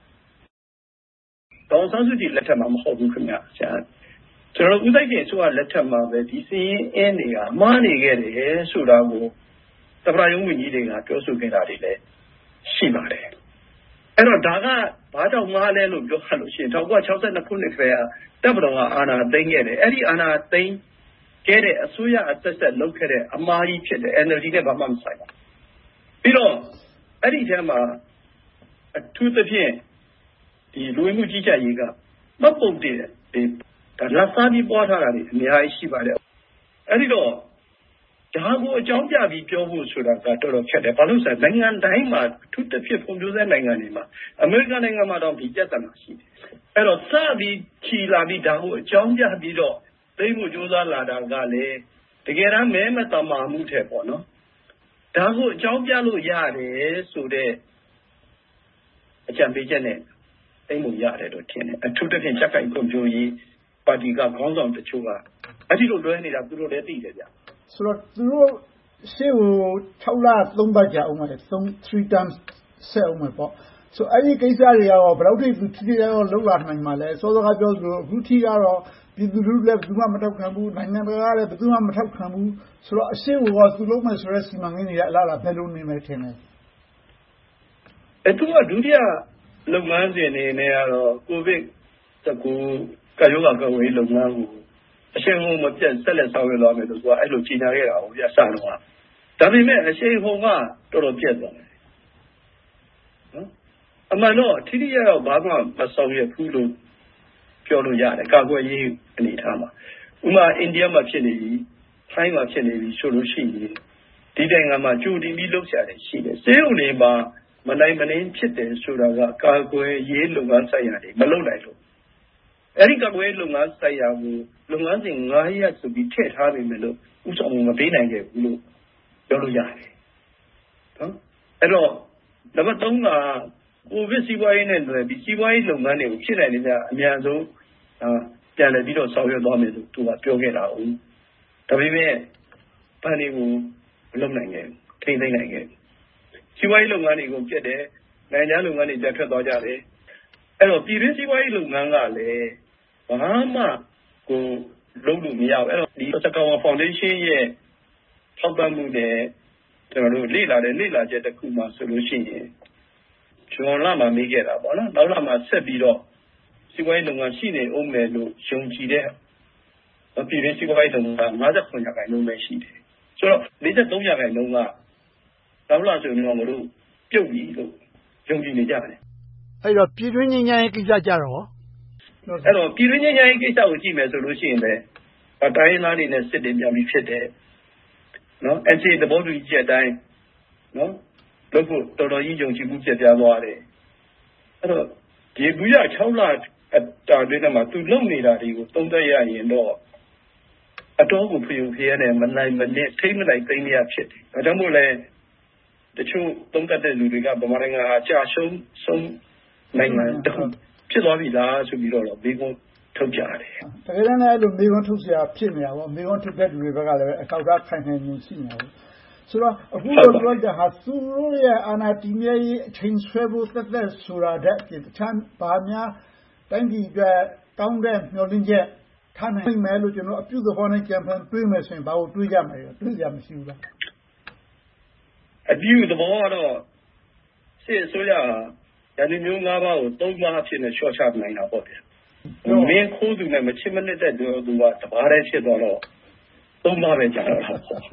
ဒေါ်ဆန်းစုကြည်လက်ထက်မှာမဟုတ်ဘူးခင်ဗျာဆရာကျွန်တော်ဦးသိန်းတင်ဆိုကလက်ထက်မှာပဲဒီစည်ရင်းအင်းတွေကမားနေခဲ့တယ်ဆိုတာကိုသမ္မတရုံးဝန်ကြီးတွေကပြောဆိုခဲ့တာတွေလည်းရှိပါတယ်အဲ့တော့ဒါကဘာကြောင့်မားလဲလို့ပြောရလို့ရှိရင်1962ခုနှစ်ကတပ်မတော်ကအာဏာသိမ်းခဲ့တယ်အဲ့ဒီအာဏာသိမ်းခဲ့တဲ့အစိုးရအဆက်ဆက်လုပ်ခဲ့တဲ့အမှားကြီးဖြစ်တယ် NLD နဲ့ဘာမှမဆိုင်ဘူးပြီးတော့အဲ့ဒီထဲမှာအထူးသဖြင့်ဒီလူဝင်မှုကြီးကြပ်ရေးကမပုံတည်ဒီဒါလက်စားပြီးပွားထားတာတွေအများကြီးရှိပါတယ်အဲ့ဒီတော့ဒါကိုအကြောင်းပြပြီးပြောဖို့ဆိုတာကတော်တော်ခက်တယ်ဘာလို့ဆိုတော့နိုင်ငံတိုင်းမှာအထူးသဖြင့်ဖွံ့ဖြိုးဆဲနိုင်ငံတွေမှာအမေရိကန်နိုင်ငံမှာတော့ဒီပြဿနာရှိတယ်အဲ့တော့စပြီးချီလာပြီးဒါကိုအကြောင်းပြပြီးတော့သိမှုစ조사လာတာကလည်းတကယ်တမ်းမဲမတမာမှုထက်ပေါ့နော်ဒါကိုအကြောင်းပြလို့ရတယ်ဆိုတဲ့အကြံပေးချက်နဲ့သိမှုရတယ်လို့ထင်တယ်အထူးသဖြင့်ချက်ကိုင်ဖွံ့ဖြိုးရေးပါတီကခေါင်းဆောင်တချို့ကအဲ့ဒီလိုလွဲနေတာသူတို့လည်းသိတယ်ဗျဆိုတော့သူတို့ရှေ့ကို6 လ 3 ပတ်ကြာအောင်ပါတယ်3 times ဆက်အောင်ပေါ့ဆိုအဲ့ဒီကိစ္စတွေရောဘယ်လောက်ထိသူထိထိရောက်လောက်လာနိုင်မှာလဲစောစောကပြောသလိုအခုထိကတော့ပြည်သူလူထုလည်းဘယ်သူမှမထောက်ခံဘူးနိုင်ငံတကာလည်းဘယ်သူမှမထောက်ခံဘူးဆိုတော့အရှိ့ကိုသူလုံးမယ်ဆိုတဲ့စီမံကိန်းတွေကအလားလားဘယ်လိုနေမယ်ထင်လဲသူကဒုတိယလုပ်ငန်းစဉ်တွေနဲ့ကတော့ကိုဗစ်-19 ကပ်ရောဂါကာကွယ်ရေးလုပ်ငန်းကိုအရှိန်ဟုန်မပြတ်ဆက်လက်ဆောင်ရွက်သွားမယ်လို့သူကအဲ့လိုကြေညာခဲ့တာကိုပြစတော့ဒါပေမဲ့အရှိန်ဟုန်ကတော်တော်ပြတ်သွားတယ်နော်အမှန်တော့ထိထိရောက်ဘာမှမဆောင်ရဘူးလို့ပြောလို့ရတယ်ကာကွယ်ရေးအနေထားမှာဥမာအိန္ဒိယမှာဖြစ်နေပြီထိုင်းမှာဖြစ်နေပြီဆိုလို့ရှိရင်ဒီနိုင်ငံမှာကြိုတင်ပြီးလုပ်ကြတယ်ရှိတယ်စေုံတွေမှာမနိုင်မနှင်းဖြစ်တယ်ဆိုတာကကာကွယ်ရေးလုပ်ငန်းဆိုင်ရာတွေမလုပ်နိုင်လို့အဲ့ဒီကာကွယ်ရေးလုပ်ငန်းဆိုင်ရာကိုလုပ်ငန်းစဉ်9ရပ်ဆိုပြီးထည့်ထားနိုင်မယ်လို့ဥဆောင်မှုမပေးနိုင်ခဲ့ဘူးလို့ပြောလို့ရတယ်နော်အဲ့တော့နံပါတ်3ကကိုဗစ်စီးပွားရေးနဲ့လွယ်ပြီးစီးပွားရေးလုပ်ငန်းတွေကိုဖြစ်နိုင်တဲ့အများဆုံးပြန်လည်ပြီးတော့ဆောင်ရွက်သွားမယ်လို့သူကပြောခဲ့တာ။ဒါပေမဲ့ဗန်တွေကိုမလုပ်နိုင်ခဲ့ဘူးထိန်းသိမ်းနိုင်ခဲ့စီးပွားရေးလုပ်ငန်းတွေကိုပြတ်တယ်နိုင်ငံခြားလုပ်ငန်းတွေပြတ်ထွက်သွားကြတယ်အဲ့တော့ပြည်တွင်းစီးပွားရေးလုပ်ငန်းကလည်းဘာမှကိုလုပ်လို့မရဘူးအဲ့တော့ဒီစကာဝါဖောင်ဒေးရှင်းရဲ့ထောက်ပံ့မှုနဲ့ကျွန်တော်တို့လေ့လာချက်တစ်ခုမှဆိုလို့ရှိရင်ကျွန်တော်လာမှမေးခဲ့တာပေါ့နော်နောက်လာမှဆက်ပြီးတော့စီးပွားရေးလုပ်ငန်းရှိနေအောင်မယ်လို့ယုံကြည်တဲ့ပြည်တွင်းစီးပွားရေးလုပ်ငန်း59%ပဲရှိတယ်ဆိုတော့43%ကနောက်လာဆိုရင်တော့မလို့ပြုတ်ပြီလို့ယုံကြည်နေကြတယ်အဲ့တော့ပြည်တွင်းငြိမ်းချမ်းရေးကိစ္စကြတော့အဲ့တော့ပြည်တွင်းငြိမ်းချမ်းရေးကိစ္စကိုကြည့်မယ်ဆိုလို့ရှိရင်လည်းတိုင်းရင်းသားတွေနဲ့စစ်တင်ပြန်ပြီးဖြစ်တယ်နော် NCA သဘောတူညီချက်အတိုင်းနော်လို့ကိုတော်တော်ကြီးယုံကြည်မှုပြတ်ပြားသွားတယ်အဲ့တော့ဒီဘူးရ6လတာတွင်းမှာသူလုံနေတာတွေကိုသုံးသပ်ရရင်တော့အတော်ကိုဖျော်ဖျဲနဲ့မနိုင်မနစ်ထိမ့်မနိုင်သိမ့်မရဖြစ်တယ်ဒါကြောင့်မို့လဲတချို့သုံးသပ်တဲ့လူတွေကဗမာနိုင်ငံဟာကြာရှုံးနိုင်ငံတခုဖြစ်သွားပြီလားဆိုပြီးတော့မိကုန်းထုတ်ကြတယ်တကယ်တမ်းလည်းအဲ့လိုမိကုန်းထုတ်เสียဖြစ်နေတာပေါ့မိကုန်းထုတ်တဲ့လူတွေဘက်ကလည်းအကောက်အခိုင်ခိုင်နေရှိနေတာပေါ့ဆိုတော့အခုလိုပြောကြဟာသူတို့ရဲ့အာဏာတည်မြဲရေးအချိန်ဆွဲဖို့သက်ဆိုတာတဲ့အပြင်တခြားဘာများတိုင်းပြည်အတွက်ကောင်းတဲ့မျှော်လင့်ချက်ထားနိုင်မယ်လို့ကျွန်တော်အပြုသဘောနဲ့ကြံဖန်တွေးမယ်ဆိုရင်ဘာလို့တွေးကြမှာလဲတွေးကြမရှိဘူးလားအပြုသဘောကတော့စစ်အစိုးရရန်မျိုး၅ပါးကို၃ပါးဖြစ်နေရှော့ချနိုင်တာပေါ့ဗျာမင်းခိုးသူနဲ့မချစ်မနစ်တဲ့သူကတပါးတည်းဖြစ်သွားတော့၃ပါးပဲကြာတော့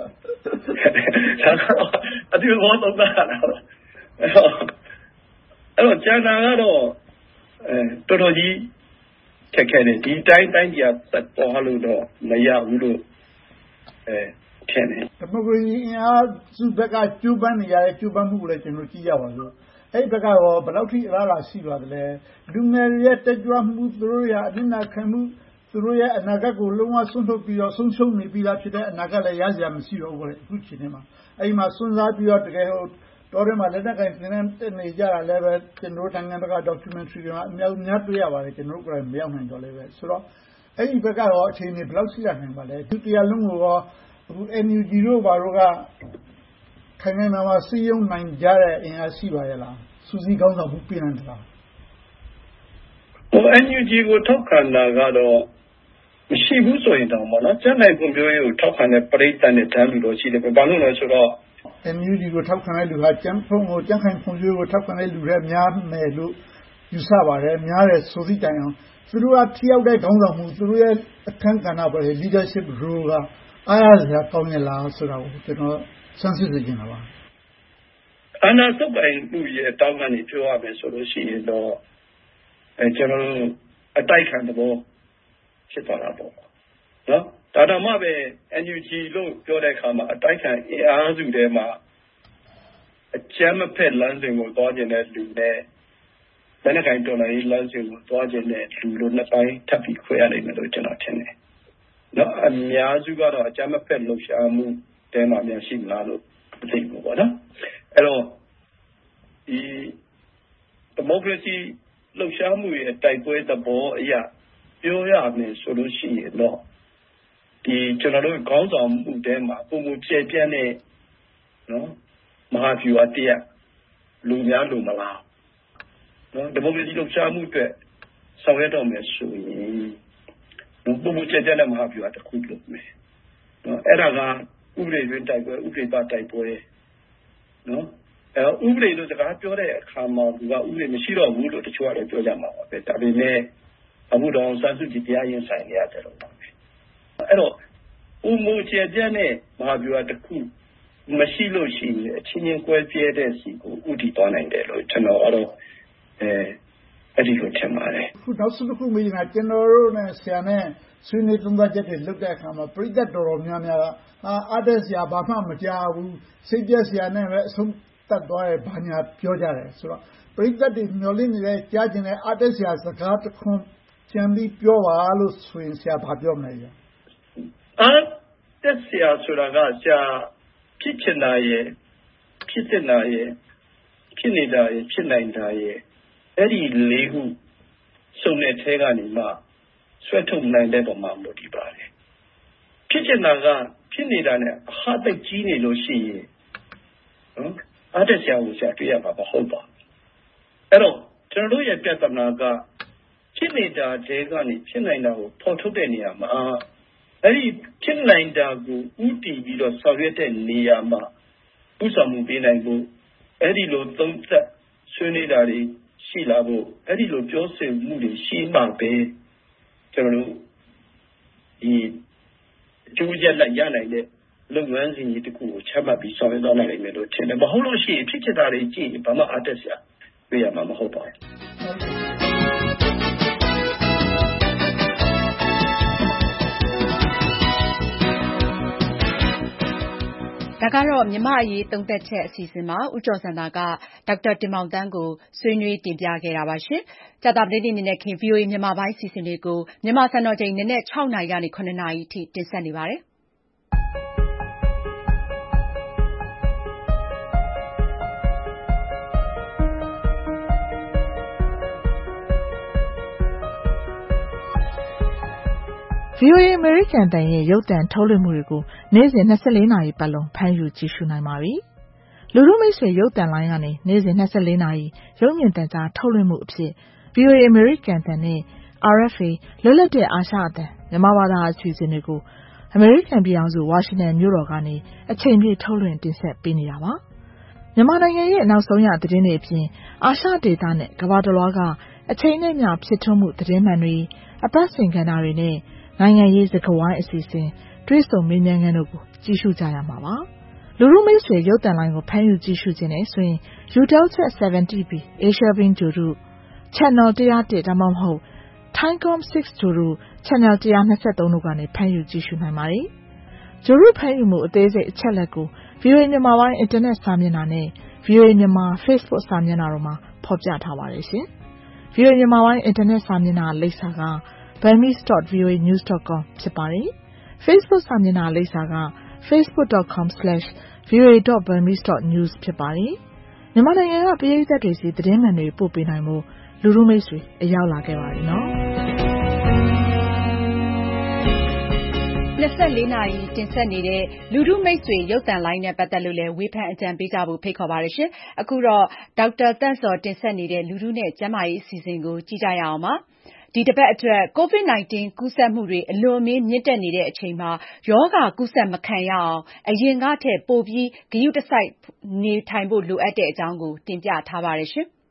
အပြုသဘော၃ပါးလားအဲ့တော့ကျန်တာကတော့တော်တော်ကြီးခက်ခဲတယ်ဒီတိုင်းကြီးဆက်ပေါ်လို့တော့မရဘူးလို့ထင်တယ်ဒီမိုကရေစီအင်အားစုဘက်ကကျိုးပန်းနေရတဲ့ကျိုးပန်းမှုကိုလည်းကျွန်တော်ကြည့်ရပါလို့အဲ့ဘက်ကတော့ဘယ်လောက်ထိအလားအလာရှိပါသလဲလူငယ်တွေရဲ့တက်ကြွမှုသူတို့ရဲ့အနစ်နာခံမှုသူတို့ရဲ့အနာဂတ်ကိုလုံးဝဆွန့်ထုတ်ပြီးတော့ဆုံးရှုံးနေပြီးသားဖြစ်တဲ့အနာဂတ်လည်းရစရာမရှိတော့ဘူးလေအခုချိန်ထဲမှာအဲ့ဒီမှာစွန့်စားပြီးတော့တကယ်တော်ထဲမှာလက်နက်ကင်သင်တန်းတက်နေကြတာလည်းပဲကျွန်တော်နိုင်ငံဘက်က documentary တွေမှာအများတွေ့ရပါတယ်ကျွန်တော်တို့ကလည်းမရောက်နိုင်တော့လည်းပဲဆိုတော့အဲ့ဒီဘက်ကတော့အခြေအနေဘယ်လောက်ရှိရနိုင်ပါလဲဒုတိယလုံးကိုရောအခု NUG တို့ဘာတို့ကခိုင်ခိုင်မာမာစီးရုံနိုင်ကြတဲ့အင်အားရှိပါရဲ့လားစူးစီးကောင်းဆောင်မှုပြင်နိုင်သလား NUG ကိုထောက်ခံတာကတော့မရှိဘူးဆိုရင်တော့မနော်ကျန်းနိုင်ဖွံ့ဖြိုးရေးကိုထောက်ခံတဲ့ပရိသတ်နဲ့တန်းလူတော့ရှိတယ်ဘာလို့လဲဆိုတော့ NUG ကိုထောက်ခံတဲ့လူကကျန်းခိုင်ဖွံ့ဖြိုးရေးကိုထောက်ခံတဲ့လူတွေများမယ်လို့ယူဆပါတယ်များတယ်ဆိုသည့်တိုင်အောင်သူတို့ကထိရောက်တဲ့ခေါင်းဆောင်မှုသူတို့ရဲ့အခန်းကဏ္ဍပဲ leadership role ကအားရစရာကောင်းရလားဆိုတာကိုကျွန်တော်စမ်းစစ်နေကြပါအာဏာစုပ်ပိုင်မှုရဲ့တောင်းကနေပြောရမယ်ဆိုလို့ရှိရင်တော့ကျွန်တော်အတိုက်ခံသဘောဖြစ်သွားတာပေါ့နော်ဒါတော့မှပဲ NUG လို့ပြောတဲ့အခါမှာအတိုက်ခံအင်အားစုတွေမှာအကြမ်းမဖက်လမ်းစဉ်ကိုသွားကျင်တဲ့လူနဲ့ဘယ်နှခိုင်တော်လိုင်းလမ်းစဉ်ကိုသွားကျင်တဲ့လူတို့နှစ်ပိုင်းထပ်ပြီးခွဲရနိုင်မယ်လို့ကျွန်တော်ထင်တယ်နော်အများစုကတော့အကြမ်းမဖက်လှုပ်ရှားမှုတဲမှာများရှိမလားလို့မသိဘူးပေါ့နော်အဲ့တော့ဒီဒီမိုကရေစီလှုပ်ရှားမှုရဲ့တိုက်ပွဲသဘောအရပြောရမယ်ဆိုလို့ရှိရင်တော့ဒီကျွန်တော်တို့ခေါင်းဆောင်မှုတဲမှာပုံမပြည့်ပြည့်နဲ့နော်မဟာဗျူဟာတရားလူများလူမလားနော်ဒီမိုကရေစီလှုပ်ရှားမှုအတွက်ဆောင်ရွက်တော့မယ်ဆိုရင်နော်ပုံမပြည့်ပြည့်နဲ့မဟာဗျူဟာတစ်ခုလုပ်မယ်နော်အဲ့ဒါကဥပဒေတွင်တိုက်ပွဲဥပဒေပါတိုက်ပွဲနော်ဥပဒေလို့စကားပြောတဲ့အခါမှာကဥပဒေမရှိတော့ဘူးလို့တချို့ကလည်းပြောကြမှာပါပဲဒါပေမဲ့အခုတော့စမ်းစုကြည့်တရားရင်ဆိုင်နေရတယ်လို့ပါပဲအဲ့တော့ဥမိုးကျပြန့်နဲ့မဟာဗျူဟာတစ်ခုမရှိလို့ရှိရင်အချင်းချင်းကွဲပြဲတဲ့စီကိုဥတည်သွားနိုင်တယ်လို့ကျွန်တော်ကတော့အဲ့ဒီလိုထင်ပါတယ်ခုနောက်ဆုံးတစ်ခုမေးနေတာကျွန်တော်တို့နဲ့ဆရာနဲ့ဆွေးနွေးသုံးသပ်ချက်တွေလုပ်တဲ့အခါမှာပြည်သက်တော်တော်များများကအားတက်ဆရာဘာမှမကြားဘူးစိတ်ပြက်ဆရာနဲ့ပဲအဆုံးသတ်သွားတယ်ဘာညာပြောကြတယ်ဆိုတော့ပြည်သက်တွေမျောလင့်နေတဲ့ကြားကျင်တဲ့အားတက်ဆရာစကားတစ်ခွန်းကြံပြီးပြောပါလို့ဆိုရင်ဆရာဘာပြောမလဲအားတက်ဆရာဆိုတာကဆရာဖြစ်ချင်တာရဲ့ဖြစ်နေတာရဲ့ဖြစ်နေတာရဲ့ဖြစ်နိုင်တာရဲ့အဲ့ဒီလေးခုစုံတဲ့ထဲကနေမှဆွဲထုတ်နိုင်တဲ့ပုံမှာမူတည်ပါတယ်ဖြစ်ချင်တာကဖြစ်နေတာနဲ့အဟာတိတ်ကြီးနေလို့ရှိရင်နော်အားတက်ဆရာကိုဆရာတွေ့ရမှာမဟုတ်ပါဘူးအဲ့တော့ကျွန်တော်တို့ရဲ့ပြဿနာကဖြစ်နေတာတဲကနေဖြစ်နိုင်တာကိုဖော်ထုတ်တဲ့နေရာမှာအဲ့ဒီဖြစ်နိုင်တာကိုဥတည်ပြီးတော့ဆောင်ရွက်တဲ့နေရာမှာဥဆောင်မှုပေးနိုင်ဖို့အဲ့ဒီလိုသုံးသက်ဆွေးနွေးတာတွေရှိလာဖို့အဲ့ဒီလိုပြောဆိုမှုတွေရှိမှပဲကျွန်တော်တို့ဒီကျိုးချက်လိုက်ရနိုင်တဲ့လုပ်ငန်းစဉ်ကြီးတစ်ခုကိုချမှတ်ပြီးဆောင်ရွက်သွားနိုင်မယ်လို့ထင်တယ်မဟုတ်လို့ရှိရင်ဖြစ်ဖြစ်တာတွေကြည့်ဘာမှအားတက်စရာတွေ့ရမှာမဟုတ်ပါဘူးဒါကတော့မြန်မာအရေးသုံးသပ်ချက်အစီအစဉ်မှာဦးကျော်စံသာကဒေါက်တာတင်မောင်သန်းကိုဆွေးနွေးတင်ပြခဲ့တာပါရှင်။ကြာသပတေးနေ့နဲ့ခင် VOA မြန်မာပိုင်းအစီအစဉ်တွေကိုမြန်မာစံတော်ချိန်နက်နက် 6 နာရီကနေ 9 နာရီအထိတင်ဆက်နေပါတယ်။ VOA အမေရိကန်တန်ရဲ့ရုပ်သံထုတ်လွှင့်မှုတွေကိုနေ့စဉ်24နာရီပတ်လုံးဖမ်းယူကြည့်ရှုနိုင်ပါပြီ။လူထုမိတ်ဆွေရုပ်သံလိုင်းကနေနေ့စဉ်24နာရီရုပ်မြင်သံကြားထုတ်လွှင့်မှုအဖြစ် VOA အမေရိကန်တန်နဲ့ RFA လွတ်လပ်တဲ့အာရှအသံမြန်မာဘာသာအစီအစဉ်တွေကိုအမေရိကန်ပြည်ထောင်စုဝါရှင်တန်မြို့တော်ကနေအချိန်ပြည့်ထုတ်လွှင့်တင်ဆက်ပေးနေတာပါ။မြန်မာနိုင်ငံရဲ့နောက်ဆုံးရသတင်းတွေအပြင်အာရှဒေသနဲ့ကမ္ဘာတစ်လွှားကအချိန်နဲ့မျှဖြစ်ထွန်းမှုသတင်းမှန်တွေအပတ်စဉ်ကဏ္ဍတွေနဲ့နိုင်ငံရေးစကားဝိုင်းအစီအစဉ်တွေ့ဆုံမေးမြန်းခန်းတို့ကိုကြည့်ရှုကြရမှာပါ။လူထုမိတ်ဆွေရုပ်သံလိုင်းကိုဖမ်းယူကြည့်ရှုခြင်းနဲ့ဆိုရင် UTEL-CHAT 7TV Asia Bin Guru Channel 101ဒါမှမဟုတ် Thaicom 6 Guru Channel 123တို့ကနေဖမ်းယူကြည့်ရှုနိုင်ပါတယ်။ Guru ဖမ်းယူမှုအသေးစိတ်အချက်အလက်ကို VOA မြန်မာပိုင်း Internet စာမျက်နှာနဲ့ VOA မြန်မာ Facebook စာမျက်နှာတို့မှာဖော်ပြထားပါတယ်ရှင်။ VOA မြန်မာပိုင်း Internet စာမျက်နှာလိပ်စာကburmese.voanews.com ဖြစ်ပါတယ်။ Facebook စာမျက်နှာလိပ်စာက facebook.com/voa.burmese.news ဖြစ်ပါတယ်။မြန်မာနိုင်ငံကပရိသတ်တွေစီသတင်းမှန်တွေပို့ပေးနိုင်မှုလူထုမိတ်ဆွေအရောက်လာခဲ့ပါပြီနော်။ 24နာရီတင်ဆက်နေတဲ့လူထုမိတ်ဆွေရုပ်သံလိုင်းနဲ့ပတ်သက်လို့လည်းဝေဖန်အကြံပေးကြဖို့ဖိတ်ခေါ်ပါတယ်ရှင်။အခုတော့ဒေါက်တာသန့်စောတင်ဆက်နေတဲ့လူထုနဲ့ကျန်းမာရေးအစီအစဉ်ကိုကြည့်ကြရအောင်ပါ။ဒီတစ်ပတ်အတွက် COVID-19 ကူးစက်မှုတွေအလွန်အမင်းမြင့်တက်နေတဲ့အချိန်မှာရောဂါကူးစက်မခံရအောင်အရင်ကထက်ပိုပြီးဂရုတစိုက်နေထိုင်ဖို့လိုအပ်တဲ့အကြောင်းကိုတင်ပြထားပါတယ်ရှင်။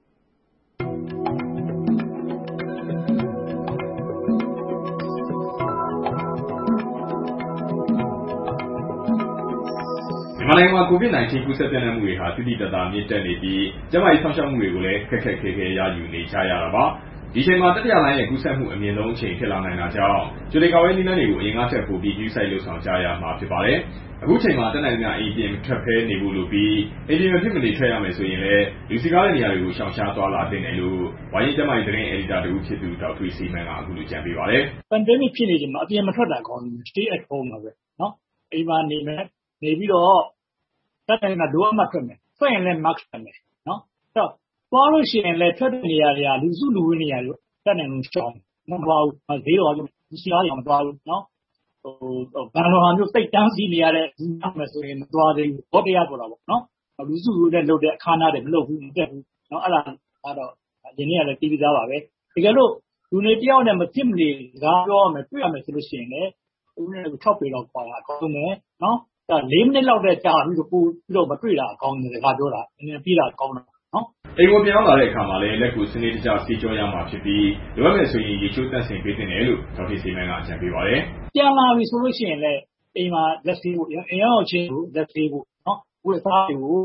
မြန်မာနိုင်ငံမှာ COVID-19 ကူးစက်ပြန့်နှံ့မှုတွေဟာတိတိကျကျမြင့်တက်နေပြီးကျန်းမာရေးဆောင်ရှောက်မှုတွေကိုလည်းခက်ခက်ခဲခဲရယူနေကြရတာပါ။ဒီချိန်မှာတတိယလှိုင်းရဲ့ကူးစက်မှုအမြင့်ဆုံးအချိန်ဖြစ်လာနိုင်တာကြောင့်ကြိုတင်ကာကွယ်နည်းလမ်းတွေကိုအရင်ကထက်ပိုပြီးယူဆိုင်လုပ်ဆောင်ကြရမှာဖြစ်ပါတယ်။အခုချိန်မှာတက်နိုင်တဲ့အင်ပြင်ထွက်ဖဲနေဖို့လိုပြီးအင်ပြင်မဖြစ်မနေထွက်ရမယ်ဆိုရင်လည်းလူစည်းကားတဲ့နေရာတွေကိုရှောင်ရှားသွားလာသင့်တယ်လို့ဝိုင်းကျန်းမာရေးသတင်းအယ်ဒီတာတူဖြစ်သူဒေါက်တာစီမန်ကအခုလိုကြံပေးပါတယ်။ Pandemic ဖြစ်နေချိန်မှာအပြင်မထွက်တာကောင်းတယ် stay at home ပါပဲเนาะအိမ်မှာနေမယ်နေပြီးတော့တက်နိုင်တာလိုအပ်မှထွက်မယ်ထွက်ရင်လည်း mask တပ်မယ်เนาะအဲ့တော့သွားလို့ရှိရင်လည်းထွက်တဲ့နေရာတွေကလူစုလူဝေးနေရာတွေတက်နိုင်လို့ရှောင်မသွားဘူးဈေးတော်ကစီကားတွေမသွားဘူးเนาะဘန်တော်ဟာမျိုးစိတ်တန်းစီနေရတဲ့ဒီနောက်မယ်ဆိုရင်မသွားသေးဘူးဘောတရားပေါ်တာပေါ့เนาะလူစုလူဝေးနဲ့လုပ်တဲ့အခမ်းအနားတွေမလုပ်ဘူးမတက်ဘူးเนาะအဲ့ဒါကတော့အရင်နေ့ကလည်းပြီးပြီးသားပါပဲတကယ်လို့လူနေတယောက်နဲ့မဖြစ်မနေစကားပြောရမယ်တွေ့ရမယ်ဆိုလို့ရှိရင်လည်းဦးနဲ့6ပေတော့ခေါ်တာအကောင်းမယ်เนาะ4မိနစ်လောက်တဲ့ကြာပြီးတော့မတွေ့တာအကောင်းတယ်စကားပြောတာနည်းနည်းပြေးတာကောင်းတာနော်အိမ်ကိုပြန်လာတဲ့အခါမှာလည်းလက်ကိုစနစ်တကျဆေးကြောရမှာဖြစ်ပြီးလိုအပ်မယ်ဆိုရင်ရေချိုးတန့်စင်ပေးသင့်တယ်လို့ဒေါက်တာစီမန်ကအကြံပေးပါတယ်ပြန်လာပြီဆိုလို့ရှိရင်လည်းအိမ်မှာလက်ဆေးဖို့အိမ်ရောက်ချင်းကိုလက်ဆေးဖို့နော်ဝတ်စားတွေကို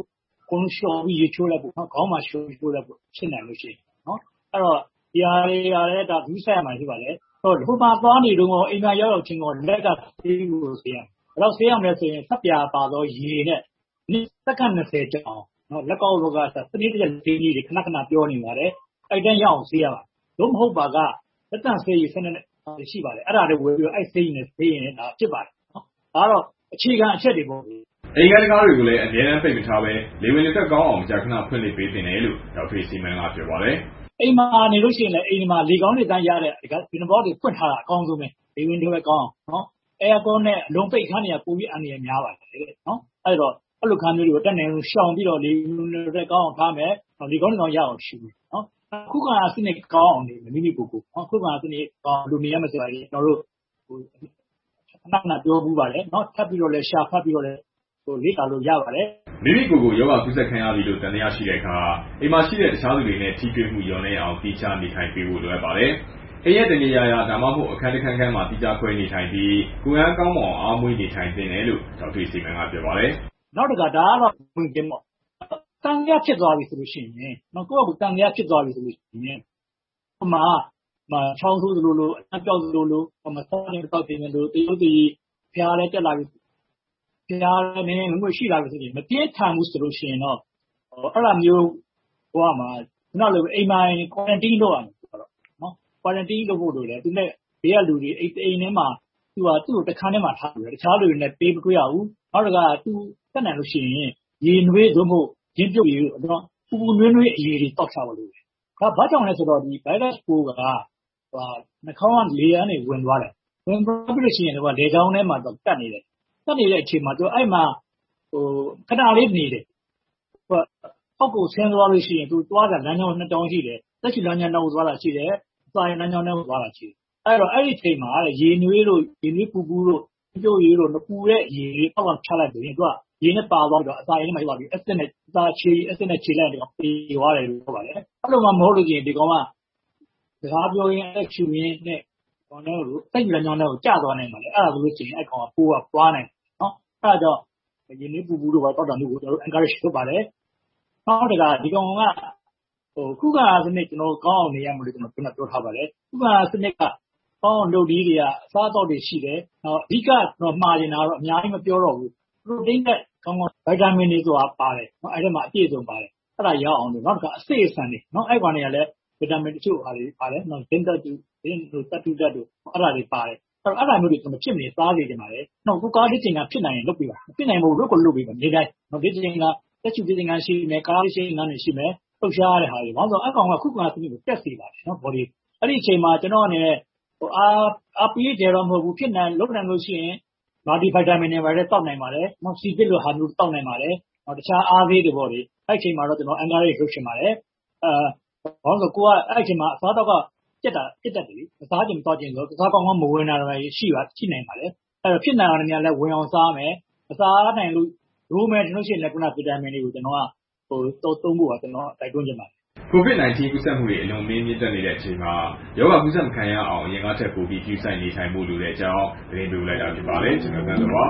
ကိုယ်လျှော်ပြီးရေချိုးလိုက်ဖို့ခေါင်းမှာလျှော်ပြီးချိုးလိုက်ဖို့ဖြစ်နိုင်လို့ရှိရင်နော်အဲ့တော့ဒီဟာတွေကလည်းဒါဘူးဆက်ရမှာဖြစ်ပါလေဟိုမှာသွားနေတော့အိမ်မှာရောက်ချင်းကိုလက်ကဆေးကိုဆေးရဘယ်တော့ဆေးရမလဲဆိုရင်ဆက်ပြာပါတော့ရေနဲ့စက္ကန့်20ကျော်အောင်နော်လက်ကောက်လောကစနစ်တကျဆေးကြီးတွေခဏခဏပြောနေပါတယ်အဲ့တန်းရအောင်ဆေးရပါလို့မဟုတ်ပါကလက်တန့်ဆေးကြီးစနစ်ရှိပါတယ်အဲ့ဒါတွေဝယ်ပြီးအဲ့ဆေးကြီးနဲ့ဆေးရင်ဒါဖြစ်ပါတယ်နော်ဒါတော့အခြေခံအချက်တွေပေါ့အိမ်ကတကားတွေကိုလည်းအများအားပိတ်မထားပဲလေဝင်လက်ကောင်းအောင်ကြာခဏဖွင့်လှစ်ပေးတင်တယ်လို့ဒေါက်တာစီမန်ကပြောပါတယ်အိမ်မှာနေလို့ရှိရင်လည်းအိမ်မှာလေကောင်းတွေတန်းရတဲ့ဒီနဘောတွေဖွင့်ထားတာအကောင်းဆုံးပဲလေဝင်တွေပဲကောင်းအောင်နော်အဲကွန်နဲ့အလုံးပိတ်ခန်းတွေကပိုပြီးအန္တရာယ်များပါတယ်နော်အဲ့တော့အဲ့လိုခန်းမျိုးတွေကိုတက်နေလို့ရှောင်ပြီးတော့လေဝင်တွေကောင်းအောင်ထားမယ်လေကောင်းတွေကောင်းရအောင်ရှုမယ်နော်ခုခံစနစ်ကောင်းအောင်နေမိမိကိုယ်ကိုနော်ခုခံစနစ်ကောင်းလူနေရမယ်ဆိုတာကြီးကျွန်တော်တို့ဟိုခဏပြောဘူးပါတယ်နော်ထပ်ပြီးတော့လည်းရှာဖတ်ပြီးတော့လည်းလေ့လာလို့ရပါတယ်မိမိကိုယ်ကိုယောဂကုသခံရပြီလို့တန်တရားရှိတဲ့အခါအိမ်မှာရှိတဲ့တခြားသူတွေနဲ့ထိတွေ့မှုရောနေအောင်တိကျနေထိုင်ပေးဖို့လိုအပ်ပါတယ်အိမ်ရဲ့တနေရာရာဒါမှမဟုတ်အခန်းတစ်ခန်းခန်းမှာတိကျခွဲနေထိုင်ပြီးကိုယ်အားကောင်းမွန်အောင်အားမွေးနေထိုင်သင့်တယ်လို့ဒေါက်တာစီမန်ကပြောပါတယ်နောက်တစ်ခါဒါကတော့ဝင်တင်ပေါ့တန်တရားဖြစ်သွားပြီဆိုလို့ရှိရင်နော်ကိုယ့်ကတန်တရားဖြစ်သွားပြီဆိုလို့ရှိရင်ဟိုမှာချောင်းဆိုးလိုအပြောက်လိုမစားတဲ့တောက်တင်လိုတရုတ်တီဖျားလဲတက်လာပြီဖျားလဲနည်းငွေရှိလာပြီဆိုရင်မပြေးထန်ဘူးဆိုလို့ရှိရင်တော့အဲ့လိုမျိုးဟိုမှာခုနလိုအိမ်မှာ quarantine လုပ်ရမယ်ဆိုတော့နော် quarantine လုပ်ဖို့လိုတယ်သူနဲ့ဘေးကလူတွေအိမ်ထဲမှာသူ့ကိုတခါနဲ့မှထားတယ်တခြားလူတွေနဲ့ပေးမတွေ့ရဘူးနောက်တစ်ခါသူတက်နိုင်လို့ရှိရင်ရေနွေးသို့မဟုတ်ရင်းပြုတ်ရေတော့ပူနွေးနွေးအရေတွေတောက်ချဖို့လိုတယ်ဒါဘာကြောင့်လဲဆိုတော့ဒီ virus ပိုးကနှာခေါင်းကလေယာဉ်နဲ့ဝင်သွားတယ်ဝင်သွားပြီးလို့ရှိရင်တော့လေကြောင်းထဲမှာတော့တက်နေတယ်တက်နေတဲ့အချိန်မှာသူအဲ့မှာဟိုခဏလေးနေတယ်ဟိုအောက်ကိုဆင်းသွားလို့ရှိရင်သူသွားတာလမ်းကြောင်းနှစ်ကြောင်းရှိတယ်တက်ချီလမ်းကြောင်းတော့သွားတာရှိတယ်စာရင်လမ်းကြောင်းတော့သွားတာရှိတယ်အဲ့တော့အဲ့ဒီချိန်မှာရေနွေးလို့ရေနွေးပူလို့ပြုတ်ရေလို့မပူတဲ့ရေတွေအောက်ကချလိုက်ပြီးရင်သူကရေနဲ့ပါသွားတော့အစာရင်းမှာရောက်ပြီး acid နဲ့အစာချေ acid နဲ့ခြေလိုက်တော့ပြေးသွားတယ်လို့ပြောပါတယ်အဲ့လိုမှမဟုတ်လို့ရှိရင်ဒီကောင်ကစကားပြောရင်းအဲ့ချူရင်းနဲ့ကောင်တော့စိတ်လမ်းကြောင်းတော့ကျသွားနိုင်ပါလေအဲ့ဒါဆိုလို့ရှိရင်အဲ့ကောင်ကပိုးကပွားနိုင်နော်အဲ့ဒါကြောင့်ရေနွေးပူလို့ပါတော့တာမျိုးကိုကျွန်တော်တို့ encourage လုပ်ပါတယ်နောက်တကဒီကောင်ကဟိုခုခံစနစ်ကျွန်တော်ကောင်းအောင်နေရမလို့ကျွန်တော်ပြောထားပါတယ်ခုခံစနစ်ကကောင်းလုပ်ပြီးတွေကအစားအသောက်တွေရှိတယ်နောက်အဓိကတော့မှားနေတာတော့အများကြီးမပြောတော့ဘူး protein နဲ့ကောင်းဗိုက်တာမင်တွေဆိုတာပါတယ်နော်အဲ့ဒါမှအပြည့်စုံပါတယ်အဲ့ဒါရအောင်လို့နောက်တစ်ခါအစိအစံတွေနော်အဲ့ကောင်တွေကလည်းဗီတာမင်တချို့ဟာတွေပါတယ်နော်ဇင်းဓာတ်တွေဇင်းတို့တတုဓာတ်တို့အဲ့ဒါတွေပါတယ်အဲ့ဒါမျိုးတွေကျွန်တော်ဖြစ်နေစားနေကြပါတယ်နော်ကိုကားလေးတင်ကဖြစ်နိုင်ရင်လုပ်ပေးပါဖြစ်နိုင်မို့ရုပ်ကိုလုပ်ပေးပါနေတိုင်းနော်ဒီတင်ကတက်ချူတင်ကရှိမယ်ကားလေးရှိနေနေရှိမယ်ထုတ်ရှားရတဲ့ဟာတွေဘာလို့ဆိုအကောင်ကခုခံစနစ်ကိုတက်စေပါတယ်နော် body အဲ့ဒီအချိန်မှာကျွန်တော်အနေနဲ့ဟိုအားပေးကြတော့မဟုတ်ဘူးဖြစ်နိုင်လုပ်နိုင်လို့ရှိရင်မာဒီဗိုက်တာမင်တွေပါတယ်တောက်နိုင်ပါတယ်နော်စီပစ်လိုဟာမျိုးတောက်နိုင်ပါတယ်နော်တခြားအားသေးတွေပေါ့လေအဲ့ချိန်မှာတော့ကျွန်တော်အန်ကားရေးလုပ်ချင်ပါတယ်ဘာလို့ဆိုကိုကအဲ့ချိန်မှာအစားတော့ကပြတ်တယ်လေအစားချင်းတော့ချင်းဆိုအစားကောင်းကောင်းမဝင်တာလည်းရှိနိုင်ပါတယ်အဲ့တော့ဖြစ်နိုင်အောင်လည်းဝင်အောင်စားမယ်အစားနိုင်လို့ရိုးမယ်ကျွန်တော်ရှိရင်လည်းခုနဗီတာမင်တွေကိုကျွန်တော်ကဟိုသုံးဖို့ကကျွန်တော်တိုက်တွန်းချင်ပါတယ် COVID-19 ကူးစက်မှုတွေအလွန်မြင့်တက်နေတဲ့အချိန်မှာရောဂါကူးစက်မခံရအောင်အရင်ကထက်ပိုပြီးပြုဆိုင်နေထိုင်ဖို့လိုတဲ့အကြောင်းသတင်းပေးလိုက်တာဖြစ်ပါတယ်ကျွန်တော်ကတော့ပါ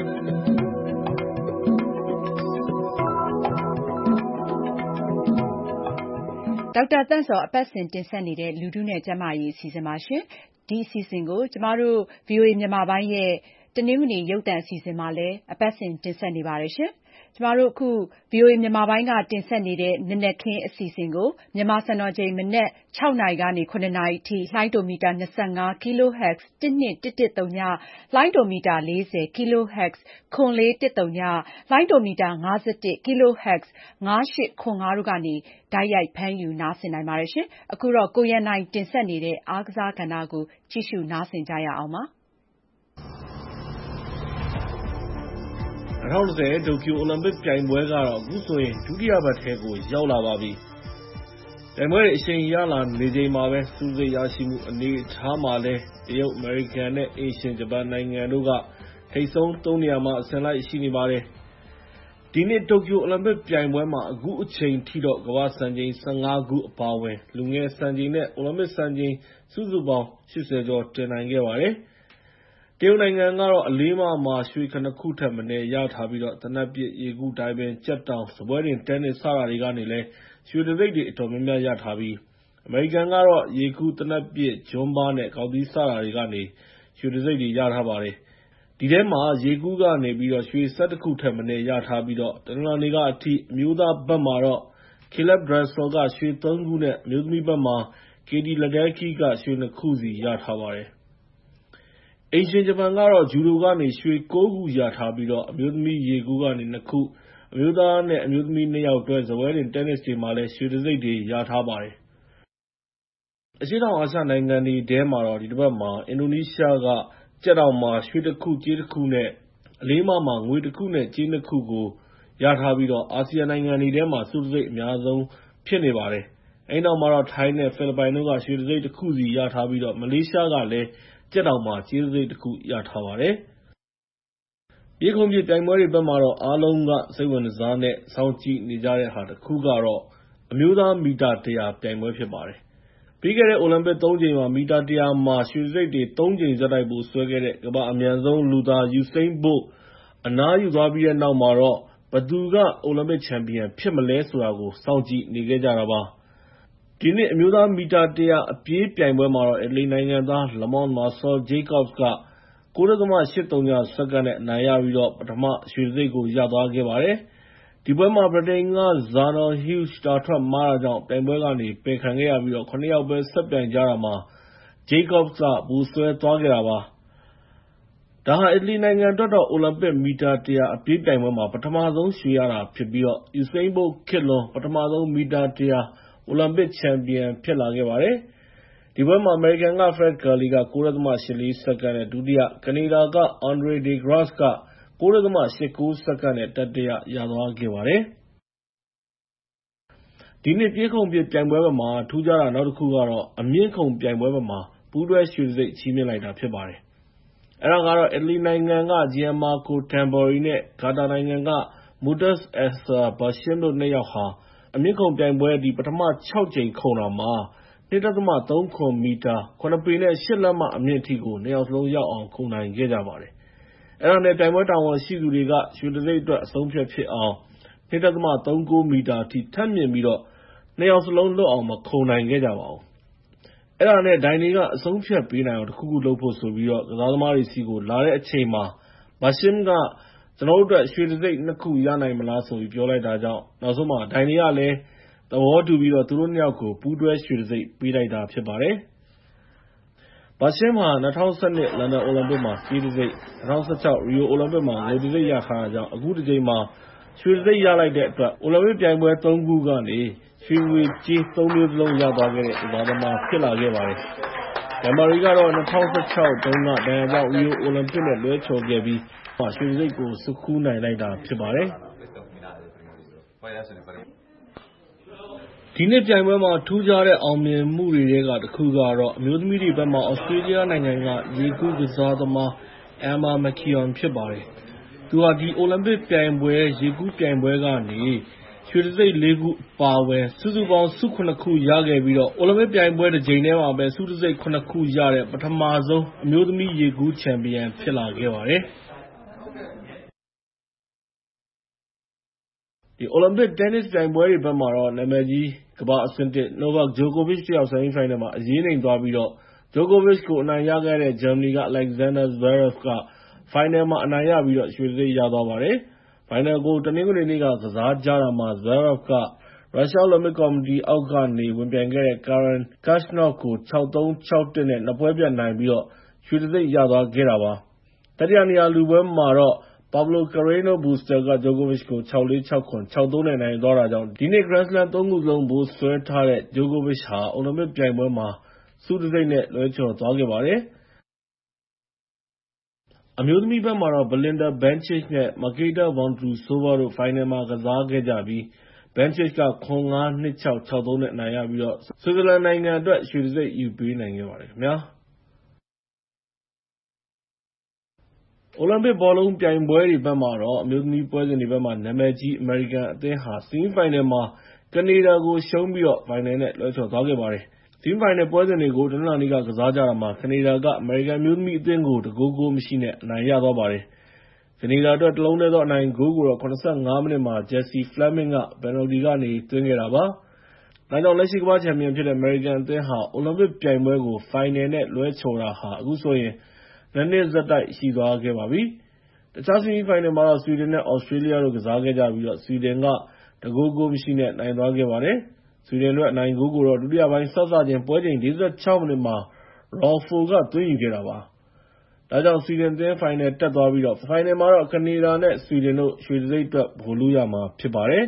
ဒေါက်တာသန့်စောအပတ်စဉ်တင်ဆက်နေတဲ့လူထုနဲ့ကျန်းမာရေးအစီအစဉ်ပါရှင်ဒီအစီအစဉ်ကိုကျမတို့ VOA မြန်မာပိုင်းရဲ့တနင်္ဂနွေရုပ်သံအစီအစဉ်မှာလည်းအပတ်စဉ်တင်ဆက်နေပါတယ်ရှင်ကျမတို့အခု VOA မြန်မာပိုင်းကတင်ဆက်နေတဲ့နနက်ခင်းအစီအစဉ်ကိုမြန်မာစံတော်ချိန်မနက်6နာရီကနေ9နာရီထိလှိုင်းဒိုမီတာ25 kHz 12110လှိုင်းဒိုမီတာ40 kHz 9410လှိုင်းဒိုမီတာ51 kHz 9805တို့ကနေတိုက်ရိုက်ဖမ်းယူနားဆင်နိုင်ပါတယ်ရှင်အခုတော့ကိုရန်နိုင်တင်ဆက်နေတဲ့အားကစားကဏ္ဍကိုကြည့်ရှုနားဆင်ကြရအောင်ပါ 2020တိုကျိုအိုလံပစ်ပြိုင်ပွဲကတော့အခုဆိုရင်ဒုတိယပတ်ထဲကိုရောက်လာပါပြီ။ပြိုင်ပွဲတွေအချိန်ရလာနေချိန်မှာပဲစူးစိတ်ရရှိမှုအနေအထားမှာလည်းတရုတ်၊အမေရိကန်နဲ့အိမ်ရှင်ဂျပန်နိုင်ငံတို့ကထိပ်ဆုံး3နေရာမှာအစဉ်လိုက်ရှိနေပါတယ်။ဒီနှစ်တိုကျိုအိုလံပစ်ပြိုင်ပွဲမှာအခုအချိန်ထိတော့ကမ္ဘာ့စံချိန်15ခုအပါအဝင်လူငယ်စံချိန်နဲ့အိုလံပစ်စံချိန်စုစုပေါင်း80ကျော်တင်နိုင်ခဲ့ပါတယ်။တရုတ်နိုင်ငံကတော့အလေးမှာရွှေ 7 ခုထက်မနည်းရထားပြီးသေနတ်ပစ်၊ ရေကူး၊ ဒိုင်ဗင်၊ ကြက်တောင်၊ စားပွဲတင်တင်းနစ် စတာတွေကနေလည်းရွှေတံဆိပ်တွေအတော်များများရထားပြီး အမေရိကန်ကတော့ရေကူး၊ သေနတ်ပစ်၊ ဂျွမ်းဘားနဲ့ ဂေါက်သီး စတာတွေကနေ ရွှေတံဆိပ်တွေရထားပါတယ်။ ဒီထဲမှာရေကူးကနေရွှေ 11 ခုထက်မနည်းရထားပြီး တနင်္လာနေ့ကအထိ အမျိုးသားဘက်မှာတော့ Caleb Dressel က ရွှေ 3 ခုနဲ့ အမျိုးသမီးဘက်မှာ Katie Ledecky က ရွှေ 2 ခုစီရထားပါတယ်။ အိမ်ရှင်ဂျပန်ကတော့ ဂျူဒိုကနေ ရွှေ 9 ခုရထားပြီး အမျိုးသမီးရေကူးကနေ 2 ခု၊ အမျိုးသားနဲ့ အမျိုးသမီး 2 ယောက်အတွက် စားပွဲတင်တင်းနစ်တွေမှာလည်း ရွှေတံဆိပ်တွေရထားပါတယ်။ အရှေ့တောင်အာရှနိုင်ငံတွေထဲမှာတော့ ဒီတပတ်မှာ အင်ဒိုနီးရှားက ကြက်တောင်မှာ ရွှေ 1 ခု၊ ကြေး 1 ခုနဲ့ အလေးမှာ ငွေ 1 ခုနဲ့ ကြေး 2 ခုကိုရထားပြီး အာဆီယံနိုင်ငံတွေထဲမှာ ဆုတံဆိပ်အများဆုံးဖြစ်နေပါတယ်။ အဲဒီနောက်မှာတော့ ထိုင်းနဲ့ ဖိလစ်ပိုင်တို့က ရွှေတံဆိပ် 1 ခုစီရထားပြီး မလေးရှားကလည်း ကြက်တောင်မှာ ကြေးတံဆိပ် 1 ခုရထားပါတယ်။ ပြေးခုန်ပစ်ပြိုင်ပွဲတွေဘက်မှာတော့ အားလုံးကစိတ်ဝင်တစားနဲ့ စောင့်ကြည့်နေကြတဲ့ဟာတခုကတော့ အမျိုးသားမီတာ 100 ပြိုင်ပွဲဖြစ်ပါတယ်။ ပြီးခဲ့တဲ့ အိုလံပစ် ၃ ကြိမ်မှာ မီတာ 100 မှာ ရွှေတံဆိပ်တွေ ၃ ကြိမ်ဆက်တိုက် ဗိုလ်စွဲခဲ့တဲ့ ကမ္ဘာ့အမြန်ဆုံးလူသား Usain Bolt အနားယူသွားပြီးတဲ့နောက်မှာတော့ ဘယ်သူက အိုလံပစ်ချန်ပီယံဖြစ်မလဲဆိုတာကို စောင့်ကြည့်နေခဲ့ကြတာပါ။ ဒီနှစ် အမျိုးသားမီတာ 100 အပြေးပြိုင်ပွဲမှာတော့ အီတလီနိုင်ငံသား Lemon Marcel Jacobs က 9.80 စက္ကန့်နဲ့ အနိုင်ရပြီး ပထမရွှေတံဆိပ်ကိုရသွားခဲ့ပါတယ်။ ဒီပွဲမှာ ဗြိတိန်က Zana Hughes တာထွက်မှားတာကြောင့် ပြိုင်ပွဲကနေ ပယ်ခံခဲ့ရပြီး ၇ ယောက်ပဲ ဆက်ပြိုင်ကြတာမှာ Jacobs က ဗိုလ်စွဲသွားခဲ့တာပါ။ ဒါဟာ အီတလီနိုင်ငံအတွက်တော့ အိုလံပစ်မီတာ 100 အပြေးပြိုင်ပွဲမှာ ပထမဆုံးရွှေရတာဖြစ်ပြီး Usain Bolt ခေတ်လွန် ပထမဆုံး မီတာ 100 အိုလံပစ်ချန်ပီယံဖြစ်လာခဲ့ပါတယ်။ ဒီပွဲမှာ အမေရိကန်က Fred Kerley က 9.84 စက္ကန့်နဲ့ ဒုတိယ၊ ကနေဒါက Andre De Grasse က 9.89 စက္ကန့်နဲ့ တတိယရသွားခဲ့ပါတယ်။ ဒီနှစ်ပြေးခုန်ပစ်ပြိုင်ပွဲဘက်မှာ ထူးခြားတာနောက်တခုကတော့ အမြင့်ခုန်ပြိုင်ပွဲဘက်မှာ ပူးတွဲရွှေတံဆိပ်ချီးမြှင့်လိုက်တာဖြစ်ပါတယ်။ အဲဒါကတော့ အီတလီနိုင်ငံက Gianmarco Tamberi နဲ့ ကာတာနိုင်ငံက Mutaz Essa Bershim တို့ ၂ ယောက်ဟာ အမြင့်ခုန်ပြိုင်ပွဲ ပထမ 6 ကြိမ်ခုန်တာမှာ ၂.၃၇ မီတာ ၇ ပေ နဲ့ ၈ လက်မအမြင့်အထိကို ၂ ယောက်စလုံးရောက်အောင် ခုန်နိုင်ခဲ့ကြပါတယ်။ အဲဒါနဲ့ ပြိုင်ပွဲတာဝန်ရှိသူတွေက ရွှေတံဆိပ်အတွက် အဆုံးအဖြတ်ဖြစ်အောင် ၂.၃၉ မီတာအထိ ထပ်မြှင့်ပြီး ၂ ယောက်စလုံးလွတ်အောင် မခုန်နိုင်ခဲ့ကြပါဘူး။ အဲဒါနဲ့ ဒိုင်တွေက အဆုံးအဖြတ်ပေးနိုင်အောင် တခုခုလုပ်ဖို့ဆိုပြီး ကစားသမားတွေဆီကို လာတဲ့အချိန်မှာ Bershim က ကျနော်တို့အတွက် ရွှေတံဆိပ် ၂ ခုရနိုင်မလားဆိုပြီး ပြောလိုက်တာကြောင့် နောက်ဆုံးမှာ ဒိုင်တွေကလည်း သဘောတူပြီး သူတို့ ၂ ယောက်ကို ပူးတွဲရွှေတံဆိပ်ပေးလိုက်တာဖြစ်ပါတယ်။ Bershim ဟာ ၂၀၁၂ လန်ဒန်အိုလံပစ်မှာ ကြေးတံဆိပ်၊ ၂၀၁၆ ရီယိုအိုလံပစ်မှာ ငွေတံဆိပ်ရထားတာကြောင့် အခုတကြိမ်မှာ ရွှေတံဆိပ်ရလိုက်တဲ့အတွက် အိုလံပစ်ပြိုင်ပွဲ ၃ ခုကနေ ရွှေ ငွေ ကြေး ၃ မျိုးစလုံးရသွားတဲ့ ကစားသမားဖြစ်လာခဲ့ပါတယ်။ Tamberi ကတော့ ၂၀၁၆ တုန်းက ဒဏ်ရာကြောင့် ရီယိုအိုလံပစ်နဲ့ လွဲချော်ခဲ့ပြီး ရွှေတံဆိပ်ကို ဆွတ်ခူးနိုင်လိုက်တာဖြစ်ပါတယ်။ ဒီနှစ်ပြိုင်ပွဲမှာ ထူးခြားတဲ့အောင်မြင်မှုတွေထဲကတခုကတော့ အမျိုးသမီးတွေဘက်မှာ သြစတြေးလျနိုင်ငံက ရေကူးကစားသမား Emma McKeon ဖြစ်ပါတယ်။ သူဟာ ဒီအိုလံပစ်ပြိုင်ပွဲ ရေကူးပြိုင်ပွဲကနေ ရွှေတံဆိပ် ၄ ခုအပါအဝင် စုစုပေါင်း ဆု ၇ ခုရခဲ့ပြီး အိုလံပစ်ပြိုင်ပွဲ တကြိမ်တည်းမှာပဲ ဆုတံဆိပ် ၇ ခုရတဲ့ ပထမဆုံး အမျိုးသမီးရေကူးချန်ပီယံဖြစ်လာခဲ့ပါတယ်။ အိုလံပစ်တင်းနစ်ပြိုင်ပွဲတွေဘက်မှာတော့ နာမည်ကြီး ကမ္ဘာ့အဆင့် ၁ Novak Djokovic တယောက် ဆီမီးဖိုင်နယ်မှာ အရေးနိမ့်သွားပြီး Djokovic ကို အနိုင်ရခဲ့တဲ့ ဂျာမနီက Alexander Zverev က ဖိုင်နယ်မှာ အနိုင်ရပြီး ရွှေတံဆိပ်ရသွားပါတယ်။ ဖိုင်နယ်ကို တနင်္ဂနွေနေ့က ကစားကြတာမှာ Zverev က ရုရှားအိုလံပစ်ကော်မတီအောက်ကနေ ဝင်ပြိုင်ခဲ့တဲ့ Karen Khachanov ကို ၆-၃၊ ၆-၁ နဲ့ ၂ ပွဲပြတ်နိုင်ပြီး ရွှေတံဆိပ်ရသွားခဲ့တာပါ။ တတိယနေရာလုပွဲမှာတော့ Pablo Carreño Busta က Djokovic ကို ၆-၄၊ ၆-၇၊ ၆-၃ နဲ့ နိုင်သွားတာကြောင့် ဒီနှစ် Grand Slam ၃ ခုစလုံး ဗိုလ်စွဲထားတဲ့ Djokovic ဟာ အိုလံပစ်ပြိုင်ပွဲမှာ ဆုတံဆိပ်နဲ့ လွဲချော်သွားခဲ့ပါတယ်။ အမျိုးသမီးဘက်မှာတော့ Belinda Bencic နဲ့ Marketa Vondrousova တို့ ဖိုင်နယ်မှာ ကစားခဲ့ကြပြီး Bencic က ၇-၅၊ ၂-၆၊ ၆-၃ နဲ့ အနိုင်ရပြီး ဆွစ်ဇာလန်နိုင်ငံအတွက် ရွှေတံဆိပ်ယူပေးနိုင်ခဲ့ပါတယ်ခင်ဗျာ။ အိုလံပစ်ဘောလုံးပြိုင်ပွဲတွေဘက်မှာတော့ အမျိုးသမီးပွဲစဉ်တွေဘက်မှာ နာမည်ကြီး အမေရိကန်အသင်းဟာ ဆီမီးဖိုင်နယ်မှာ ကနေဒါကို ရှုံးပြီး ဖိုင်နယ်နဲ့ လွဲချော်သွားခဲ့ပါတယ်။ဆီမီဖိုင်နယ်ပွဲစဉ်တွေကို တနင်္လာနေ့က ကစားကြတာမှာ ကနေဒါက အမေရိကန်အမျိုးသမီးအသင်းကို ၁ ဂိုး ဂိုးမရှိနဲ့ အနိုင်ရသွားပါတယ်။ ကနေဒါအတွက် ၁ လုံးတည်းသောအနိုင်ဂိုးကိုတော့ ၇၅ မိနစ်မှာ Jessie Fleming က ပယ်နယ်လ်တီကနေ သွင်းခဲ့တာပါ။ ဒါကြောင့် လက်ရှိကမ္ဘာ့ချန်ပီယံဖြစ်တဲ့ အမေရိကန်အသင်းဟာ အိုလံပစ်ပြိုင်ပွဲကို ဖိုင်နယ်နဲ့ လွဲချော်တာ အခုဆိုရင် ၂ နှစ်ဆက်တိုက်ရှိသွားခဲ့ပါပြီ။ တခြားဆီမီဖိုင်နယ်မှာတော့ ဆွီဒင် နဲ့ သြစတြေးလျတို့ ကစားခဲ့ကြပြီး ဆွီဒင်က ၁ ဂိုး ဂိုးမရှိနဲ့ နိုင်သွားခဲ့ပါတယ်။ ဆွီဒင်အတွက် အနိုင်ဂိုးကိုတော့ ဒုတိယပိုင်းစစချင်း ပွဲချိန် ၄၆ မိနစ်မှာ Rolfo က သွင်းယူခဲ့တာပါ။ ဒါကြောင့် ဆွီဒင်အသင်း ဖိုင်နယ်တက်သွားပြီး ဖိုင်နယ်မှာတော့ ကနေဒါ နဲ့ ဆွီဒင်တို့ ရွှေတံဆိပ်အတွက် ဗိုလ်လုရမှာဖြစ်ပါတယ်။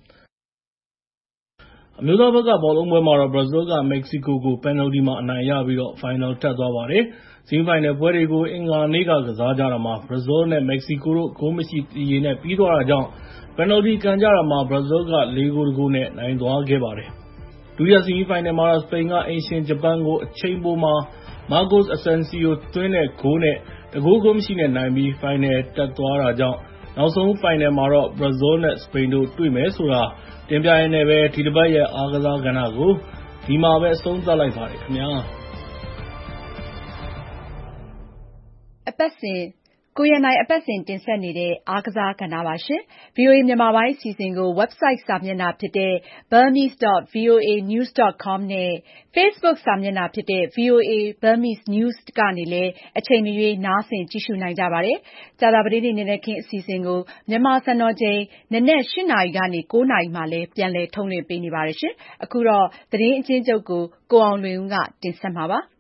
အမျိုးသားဘက်က ဘောလုံးပွဲမှာတော့ ဘရာဇီးက မက္ကဆီကိုကို ပယ်နယ်လ်တီမှာ အနိုင်ရပြီး ဖိုင်နယ်တက်သွားပါတယ်။ ဆီမီဖိုင်နယ်ပွဲတွေကို အင်္ဂါနေ့က ကစားကြတာမှာ ဘရာဇီး နဲ့ မက္ကဆီကိုတို့ ဂိုးမရှိ သရေနဲ့ ပြီးသွားတာကြောင့် ပယ်နယ်လ်တီကန်ကြတာမှာ ဘရာဇီးက ၄ ဂိုး ၁ ဂိုး နဲ့ နိုင်သွားခဲ့ပါတယ်။ ဒုတိယဆီမီဖိုင်နယ်မှာတော့ စပိန်က အိမ်ရှင်ဂျပန်ကို အချိန်ပိုမှာ Marcos Asensio သွင်းတဲ့ဂိုး နဲ့ ၁ ဂိုး ဂိုးမရှိနဲ့ နိုင်ပြီး ဖိုင်နယ်တက်သွားတာကြောင့် နောက်ဆုံးဖိုင်နယ်မှာတော့ ဘရာဇီး နဲ့ စပိန်တို့ တွေ့မယ်ဆိုတာ တင်ပြရင်းနဲ့ ဒီတပတ်ရဲ့ အားကစားကဏ္ဍကို ဒီမှာပဲ အဆုံးသတ်လိုက်ပါတယ်ခင်ဗျာ။ကိုရန်နိုင်အပတ်စဉ်တင်ဆက်နေတဲ့ အားကစားကဏ္ဍပါ။ VOA မြန်မာပိုင်းအစီအစဉ်ကို ဝက်ဘ်ဆိုက်စာမျက်နှာဖြစ်တဲ့ burmese.voanews.com နဲ့ Facebook စာမျက်နှာဖြစ်တဲ့ VOA Burmese News ကနေလည်း အချိန်မရွေး နားဆင်ကြည့်ရှုနိုင်ကြပါတယ်။ ကြာသပတေးနေ့ နံနက်ခင်းအစီအစဉ်ကို မြန်မာစံတော်ချိန် နံနက် ၈ နာရီကနေ ၉ နာရီမှာလည်း ပြန်လည်ထုတ်လွှင့်ပေးနေပါတယ်။ အခုတော့ သတင်းအကျဉ်းချုပ်ကို ကိုအောင်လွင်ဦးက တင်ဆက်မှာပါ။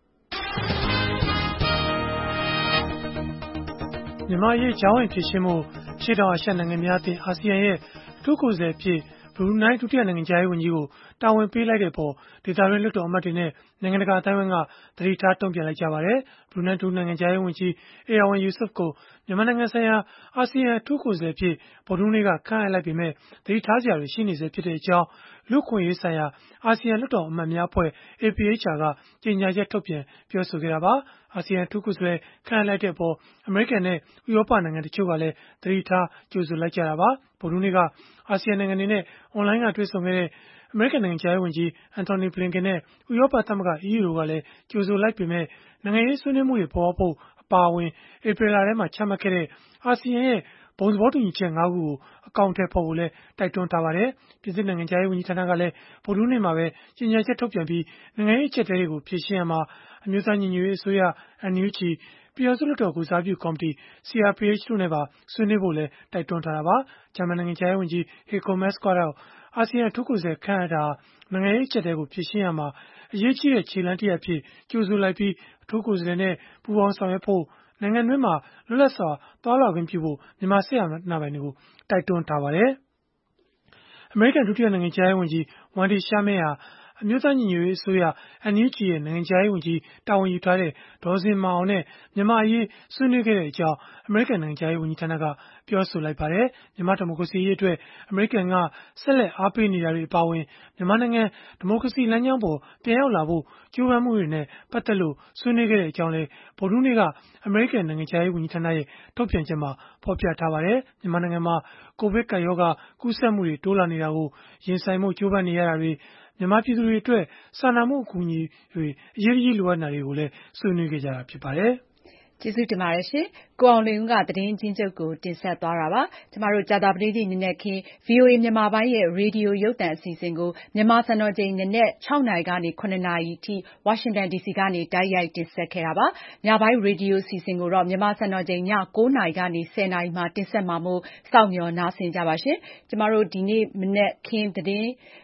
မြန်မာ့အရေး ကြားဝင်ဖြေရှင်းဖို့ အရှေ့တောင်အာရှနိုင်ငံများအသင်း အာဆီယံရဲ့ အထူးကိုယ်စားလှယ်အဖြစ် ဘရူနိုင်း ဒုတိယနိုင်ငံခြားရေးဝန်ကြီးကို တာဝန်ပေးလိုက်တဲ့အပေါ် ဒေသတွင်း လွှတ်တော်အမတ်တွေ နဲ့ နိုင်ငံတကာအသိုင်းအဝိုင်းက သတိထားတုံ့ပြန်လိုက်ကြပါတယ်။ ဘရူနိုင်း ဒုနိုင်ငံခြားရေးဝန်ကြီး Erywan Yusof ကို မြန်မာနိုင်ငံဆိုင်ရာ အာဆီယံအထူးကိုယ်စားလှယ်အဖြစ် ဗုဒ္ဓဟူးနေ့က ခန့်အပ်လိုက်ပေမဲ့ သတိထားစရာတွေ ရှိနေဆဲဖြစ်တဲ့အကြောင်း လူ့အခွင့်အရေးဆိုင်ရာ အာဆီယံလွှတ်တော်အမတ်များအဖွဲ့ APHR က ကြေညာချက်ထုတ်ပြန်ပြောဆိုခဲ့တာပါ။ အာဆီယံအထူးကိုယ်စားလှယ် ခန့်အပ်လိုက်တဲ့အပေါ် အမေရိကန် နဲ့ ဥရောပနိုင်ငံတချို့ကလည်း သတိထားကြိုဆိုလိုက်ကြတာပါ။ ဗုဒ္ဓဟူးနေ့က အာဆီယံနိုင်ငံတွေနဲ့ အွန်လိုင်းကတွေ့ဆုံခဲ့တဲ့ အမေရိကန်နိုင်ငံခြားရေးဝန်ကြီး Antony Blinken နဲ့ ဥရောပသမဂ္ဂ EU တို့ကလည်း ကြိုဆိုလိုက်ပေမဲ့ နိုင်ငံရေးဆွေးနွေးမှုတွေ ပေါ်ပေါက်ဖို့အပါအဝင် ဧပြီလထဲမှာ ချမှတ်ခဲ့တဲ့ အာဆီယံရဲ့ ဘုံသဘောတူညီချက် ၅ ခုကို အကောင်အထည်ဖော်ဖို့လည်း တိုက်တွန်းထားပါတယ်။ ပြင်သစ်နိုင်ငံခြားရေးဝန်ကြီးဌာနကလည်း ဗုဒ္ဓဟူးနေ့မှာပဲ ကြေညာချက်ထုတ်ပြန်ပြီး နိုင်ငံရေးအကျပ်အတည်းတွေကို ဖြေရှင်းရာမှာ အမျိုးသားညီညွတ်ရေးအစိုးရ NUG ၊ ပြည်ထောင်စုလွှတ်တော်ကိုယ်စားပြုကော်မတီ CRPH တို့နဲ့ပါ ဆွေးနွေးဖို့လည်း တိုက်တွန်းထားတာပါ။ ဂျာမန်နိုင်ငံခြားရေးဝန်ကြီး Heiko Maas ကတော့ အာဆီယံအထူးကိုယ်စားလှယ် ခန့်အပ်တာဟာ နိုင်ငံရေးအကျပ်အတည်းကို ဖြေရှင်းရာမှာ အရေးကြီးတဲ့ ခြေလှမ်းတရပ်အဖြစ် ကြိုဆိုလိုက်ပြီး အထူးကိုယ်စားလှယ်နဲ့ ပူးပေါင်းဆောင်ရွက်ဖို့ နိုင်ငံတွင်းမှာ လွတ်လပ်စွာ သွားလာခွင့်ပြုဖို့ မြန်မာစစ်အာဏာပိုင်တွေကို တိုက်တွန်းထားပါတယ်။ အမေရိကန် ဒုတိယနိုင်ငံခြားရေးဝန်ကြီး Wendy Sherman ဟာ အမျိုးသားညီညွတ်ရေးအစိုးရ NUG ရဲ့ နိုင်ငံခြားရေးဝန်ကြီး တာဝန်ယူထားတဲ့ ဒေါ်ဇင်မာအောင်နဲ့ မြန်မာ့အရေး ဆွေးနွေးခဲ့တဲ့အကြောင်း အမေရိကန်နိုင်ငံခြားရေးဝန်ကြီးဌာနက ပြောဆိုလိုက်ပါတယ်။ မြန်မာ့ဒီမိုကရေစီရေးအတွက် အမေရိကန်က ဆက်လက်အားပေးနေတာတွေ အပါအဝင် မြန်မာနိုင်ငံ ဒီမိုကရေစီလမ်းကြောင်းပေါ် ပြန်ရောက်လာဖို့ ကြိုးပမ်းမှုတွေနဲ့ ပတ်သက်လို့ ဆွေးနွေးခဲ့တဲ့အကြောင်းလည်း ဗုဒ္ဓဟူးနေ့က အမေရိကန်နိုင်ငံခြားရေးဝန်ကြီးဌာနရဲ့ ထုတ်ပြန်ချက်မှာ ဖော်ပြထားပါတယ်။ မြန်မာနိုင်ငံမှာ ကိုဗစ်ကပ်ရောဂါ ကူးစက်မှုတွေ တိုးလာနေတာကို ရင်ဆိုင်ဖို့ ကြိုးပမ်းနေရတာတွေ၊ မြန်မာပြည်သူတွေအတွက် စာနာမှုအကူအညီတွေ အရေးတကြီး လိုအပ်နေတာတွေကိုလည်း ဆွေးနွေးခဲ့ကြတာ ဖြစ်ပါတယ်။ကျေးဇူးတင်ပါတယ်။ ကိုအောင်လွင်ဦးက သတင်းအကျဉ်းချုပ်ကို တင်ဆက်သွားတာပါ။ ကြာသပတေးနေ့ နံနက်ခင်း VOA မြန်မာပိုင်းရဲ့ ရေဒီယိုရုပ်သံအစီအစဉ်ကို မြန်မာစံတော်ချိန် နံနက် ၆ နာရီကနေ ၇ နာရီအထိ ဝါရှင်တန်ဒီစီကနေ တိုက်ရိုက်တင်ဆက်ခဲ့တာပါ။ ညပိုင်းရေဒီယိုအစီအစဉ်ကိုတော့ မြန်မာစံတော်ချိန် ည ၉ နာရီကနေ ၁၀ နာရီမှာ တင်ဆက်မှာမို့ စောင့်မျှော်နားဆင်ကြပါ။ ကျမတို့ ဒီနေ့မနက်ခင်းသတင်း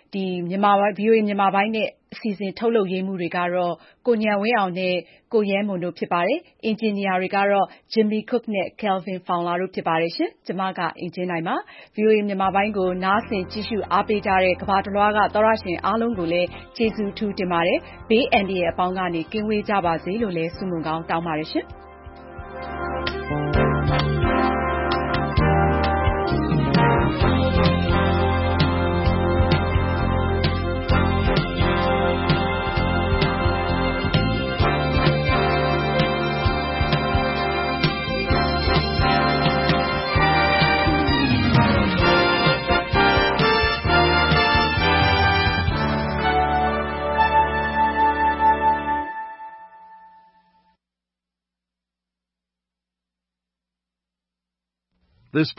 VOA မြန်မာပိုင်းနဲ့ အစီအစဉ်ထုတ်လုပ်ရေးမှူးတွေကတော့ ကိုဉာဏ်ဝင်းအောင်နဲ့ ကိုရဲမွန်တို့ဖြစ်ပါတယ်။ အင်ဂျင်နီယာတွေကတော့ Jimmy Cook နဲ့ Kelvin Fowler တို့ဖြစ်ပါတယ်။ ကျမက အင်ကြင်းနိုင်ပါ။ VOA မြန်မာပိုင်းကို နားဆင်ကြည့်ရှုအားပေးကြတဲ့ ကမ္ဘာတလွှားက သောတရှင်အားလုံးကိုလည်း ကျေးဇူးအထူးတင်ပါတယ်။ ဘေးအန္တရာယ်အပေါင်းကနေ ကင်းဝေးကြပါစေလို့လည်း ဆုမွန်ကောင်းတောင်းပါတယ်ရှင်။